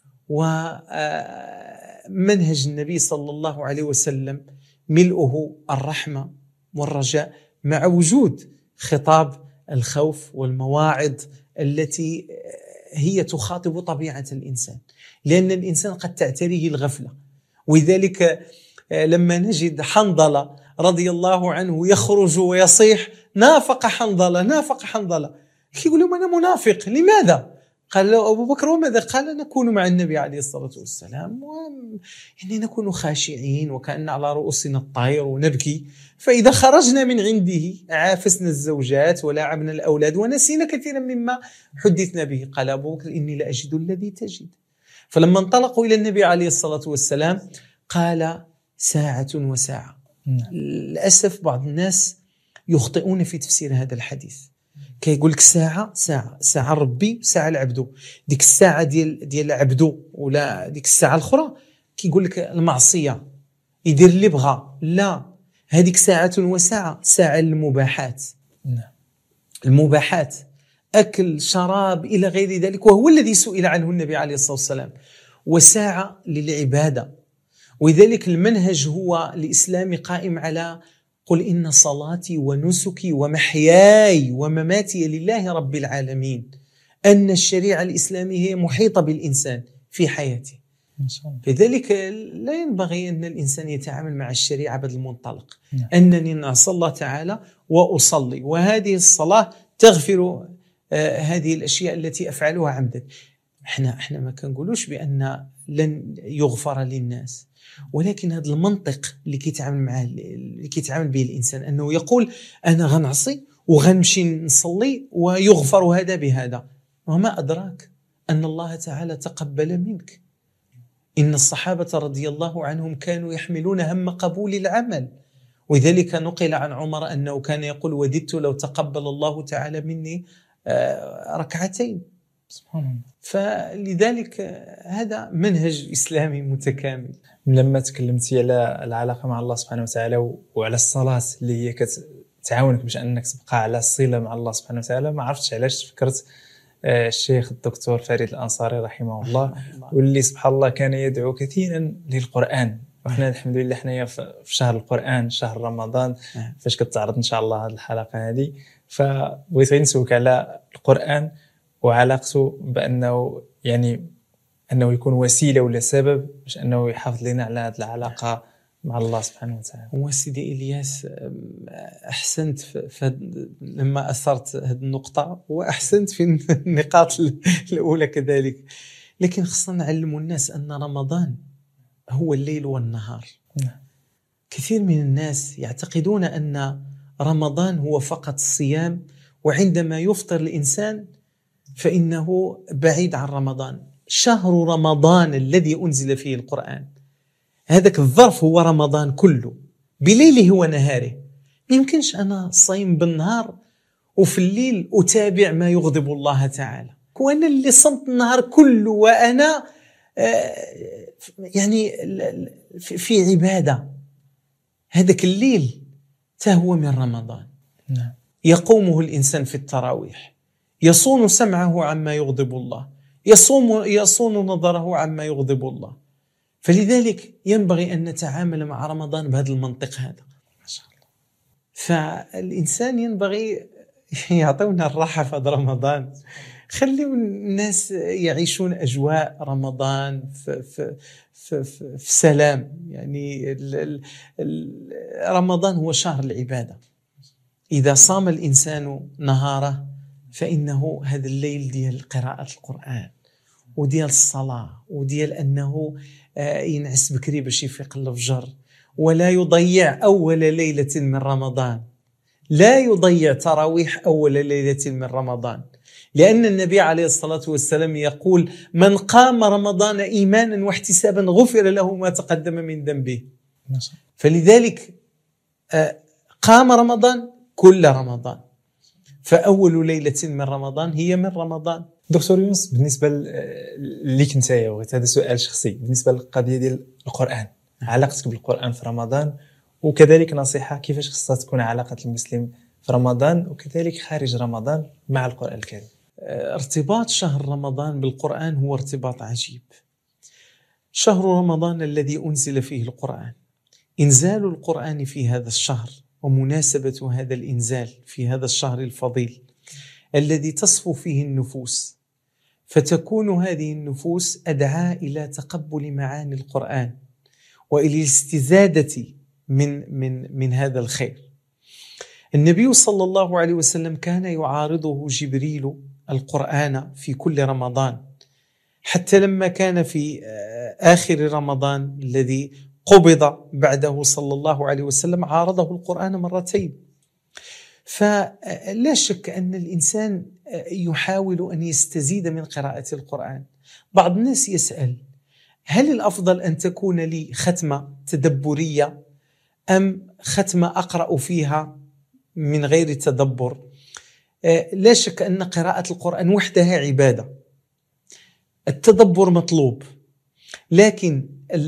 ومنهج النبي صلى الله عليه وسلم ملؤه الرحمة والرجاء، مع وجود خطاب الخوف والمواعظ التي هي تخاطب طبيعة الإنسان، لأن الإنسان قد تعتريه الغفلة. ولذلك لما نجد حنظلة رضي الله عنه يخرج ويصيح نافق حنظلة نافق حنظلة، يقول لهم أنا منافق. لماذا؟ قال له أبو بكر وماذا؟ قال نكون مع النبي عليه الصلاة والسلام يعني نكون خاشعين وكأن على رؤوسنا الطير ونبكي، فإذا خرجنا من عنده عافسنا الزوجات ولعبنا الأولاد ونسينا كثيرا مما حدثنا به. قال أبو بكر إني لأجد الذي تجد. فلما انطلقوا إلى النبي عليه الصلاة والسلام قال ساعة وساعة. للأسف بعض الناس يخطئون في تفسير هذا الحديث، كي يقول لك ساعة ربي ساعة العبدو، ديك الساعة ديال العبدو ولا ديك الساعة الأخرى كي يقول لك المعصية يدير اللي بغى. لا، هذيك ساعة وساعة، ساعة المباحات. المباحات أكل شراب إلى غير ذلك، وهو الذي سئل عنه النبي عليه الصلاة والسلام. وساعة للعبادة، وذلك المنهج هو الإسلام قائم على قل إن صلاتي ونسكي ومحياي ومماتي لله رب العالمين، أن الشريعة الإسلامية هي محيطة بالإنسان في حياته. لذلك لا ينبغي أن الإنسان يتعامل مع الشريعة بهذا المنطلق، أنني نعصى الله تعالى وأصلي، وهذه الصلاة تغفر هذه الأشياء التي أفعلها عمدا. احنا ما كنقولوش بأن لن يغفر للناس، ولكن هذا المنطق اللي كيتعامل معاه اللي كيتعامل به الإنسان، أنه يقول أنا غنعصي وغنمشي نصلي ويغفر هذا بهذا، وما أدراك أن الله تعالى تقبل منك. إن الصحابة رضي الله عنهم كانوا يحملون هم قبول العمل، وذلك نقل عن عمر أنه كان يقول وددت لو تقبل الله تعالى مني ركعتين. سبحان الله. فلذلك هذا منهج إسلامي متكامل. لما تكلمتي على العلاقة مع الله سبحانه وتعالى وعلى الصلاة اللي هي كتعاونك باش أنك تبقى على الصلة مع الله سبحانه وتعالى، ما عرفتش علاش فكرت الشيخ الدكتور فريد الأنصاري رحمه الله، واللي سبحان الله كان يدعو كثيرا للقرآن. وإحنا الحمد لله حنايا في شهر القرآن، شهر رمضان، فاش كتعرض إن شاء الله هذه الحلقة هذه، فبغيت نسولك على القرآن وعلاقته بأنه يعني أنه يكون وسيلة ولا سبب باش أنه يحافظ لنا على هذه العلاقة مع الله سبحانه وتعالى. وسيدي إلياس أحسنت لما أثرت هذه النقطة، وأحسنت في النقاط الأولى كذلك. لكن خصنا نعلم الناس أن رمضان هو الليل والنهار. كثير من الناس يعتقدون أن رمضان هو فقط الصيام، وعندما يفطر الإنسان فإنه بعيد عن رمضان. شهر رمضان الذي أنزل فيه القرآن، هذاك الظرف هو رمضان كله بليله ونهاره. ما يمكنش أنا صايم بالنهار وفي الليل أتابع ما يغضب الله تعالى، وأنا اللي صمت النهار كله وأنا يعني في عبادة. هذاك الليل تهوى من رمضان. يقومه الإنسان في التراويح، يصون سمعه عما يغضب الله، يصون نظره عما يغضب الله. فلذلك ينبغي أن نتعامل مع رمضان بهذا المنطق هذا. ما شاء الله. فالإنسان ينبغي يعطونا الراحة في هذا رمضان، خلوا الناس يعيشون أجواء رمضان في سلام. يعني رمضان هو شهر العبادة. إذا صام الإنسان نهاره فإنه هذا الليل ديال قراءة القرآن وديال الصلاة وديال أنه ينعس بكري باش يفيق الفجر، ولا يضيع أول ليلة من رمضان، لا يضيع تراويح أول ليلة من رمضان، لأن النبي عليه الصلاة والسلام يقول من قام رمضان إيمانا واحتسابا غفر له ما تقدم من ذنبه. فلذلك قام رمضان كل رمضان، فأول ليلة من رمضان هي من رمضان، دكتور يونس، بالنسبه ليك نتايا، وغيت هذا سؤال شخصي بالنسبه للقضيه ديال القران، علاقتك بالقران في رمضان، وكذلك نصيحه كيفاش خصها تكون علاقه المسلم في رمضان وكذلك خارج رمضان مع القران الكريم. ارتباط شهر رمضان بالقرآن هو ارتباط عجيب. شهر رمضان الذي أنزل فيه القرآن، إنزال القرآن في هذا الشهر ومناسبة هذا الإنزال في هذا الشهر الفضيل الذي تصفو فيه النفوس، فتكون هذه النفوس أدعى إلى تقبل معاني القرآن وإلى الاستزادة من هذا الخير. النبي صلى الله عليه وسلم كان يعارضه جبريل القرآن في كل رمضان، حتى لما كان في آخر رمضان الذي قبض بعده صلى الله عليه وسلم عارضه القرآن مرتين. فلا شك أن الإنسان يحاول أن يستزيد من قراءة القرآن. بعض الناس يسأل: هل الأفضل أن تكون لي ختمة تدبرية أم ختمة أقرأ فيها من غير تدبر؟ لا شك أن قراءة القرآن وحدها عبادة، التدبر مطلوب، لكن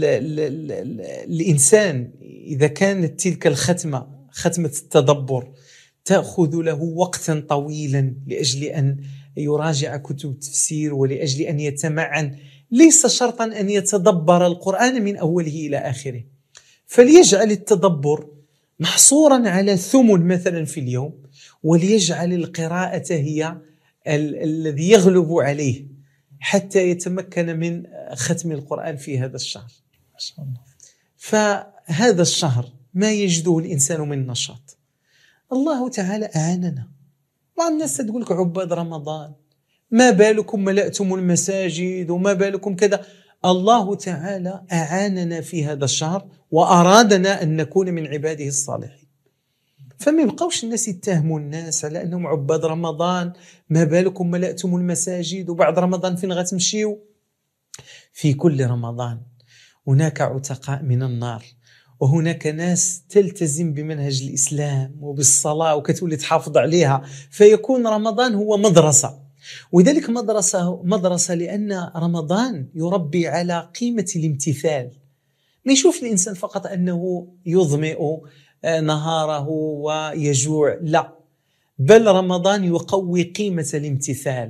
الإنسان إذا كانت تلك الختمة ختمة التدبر تأخذ له وقتا طويلا لأجل أن يراجع كتب التفسير ولأجل أن يتمعن، ليس شرطا أن يتدبر القرآن من أوله إلى آخره، فليجعل التدبر محصورا على ثمن مثلا في اليوم، وليجعل القراءة هي الذي يغلب عليه حتى يتمكن من ختم القرآن في هذا الشهر. ما شاء الله. فهذا الشهر ما يجده الإنسان من نشاط، الله تعالى أعاننا. بعض الناس تقول لك عباد رمضان، ما بالكم ملأتم المساجد وما بالكم كذا. الله تعالى أعاننا في هذا الشهر وأرادنا أن نكون من عباده الصالحين، فما يبقوش الناس يتهموا الناس على أنهم عباد رمضان، ما بالكم ملأتم المساجد وبعد رمضان فين غتمشيو. في كل رمضان هناك عتقاء من النار، وهناك ناس تلتزم بمنهج الإسلام وبالصلاة وكتولي تحافظ عليها، فيكون رمضان هو مدرسة. وذلك مدرسة لأن رمضان يربي على قيمة الامتثال. ما يشوف الإنسان فقط أنه يظمئ نهاره ويجوع، لا، بل رمضان يقوي قيمة الامتثال،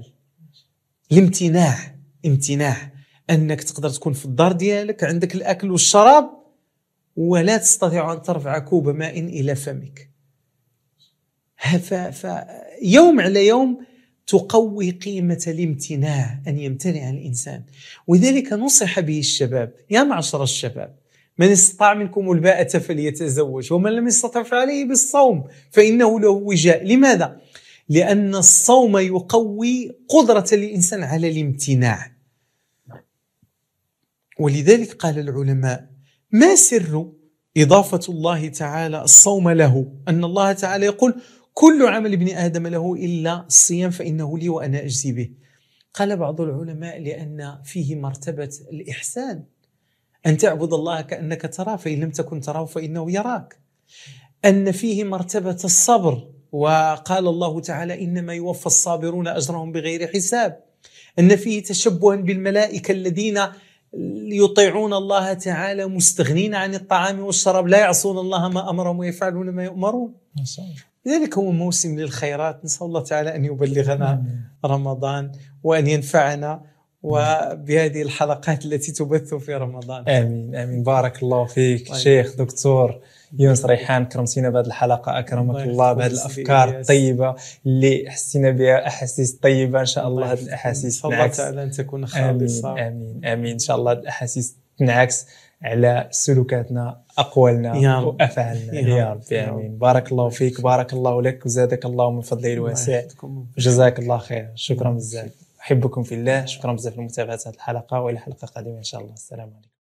امتناع أنك تقدر تكون في الدار ديالك عندك الأكل والشراب ولا تستطيع أن ترفع كوب ماء إلى فمك. فيوم على يوم تقوي قيمة الامتناع، أن يمتنع الإنسان. وذلك نصح به الشباب: يا معشر الشباب، من استطاع منكم الباءة فليتزوج، ومن لم يستطع فعليه بالصوم فإنه له وجاء. لماذا؟ لأن الصوم يقوي قدرة الإنسان على الامتناع. ولذلك قال العلماء: ما سر إضافة الله تعالى الصوم له؟ أن الله تعالى يقول: كل عمل ابن آدم له إلا الصيام فإنه لي وأنا أجزي به. قال بعض العلماء: لأن فيه مرتبة الإحسان، أن تعبد الله كأنك تراه فإن لم تكن تراه فإنه يراك. أن فيه مرتبة الصبر، وقال الله تعالى: إنما يوفى الصابرون أجرهم بغير حساب. أن فيه تشبها بالملائكة الذين يطيعون الله تعالى مستغنين عن الطعام والشراب، لا يعصون الله ما أمرهم ويفعلون ما يؤمرون. لذلك هو موسم للخيرات. نسأل الله تعالى أن يبلغنا رمضان وأن ينفعنا وبهذه الحلقات التي تبث في رمضان. آمين آمين. بارك الله فيك شيخ دكتور يونس ريحان، كرمتينا بهذه الحلقة، أكرمك الله بهذه الأفكار الطيبة اللي حسينا بها، أحاسيس طيبة. إن شاء الله هذه الأحاسيس تنعكس على أن تكون خالصة. آمين آمين. إن شاء الله الأحاسيس تنعكس على سلوكاتنا، أقوالنا وأفعالنا يا رب. آمين. بارك الله فيك، بارك الله لك، وزادك الله من فضله الواسع، جزاك الله خير. شكرا بزاف، أحبكم في الله. شكرا بزاف لمتابعة هذه الحلقة، وإلى حلقة قادمة إن شاء الله. السلام عليكم.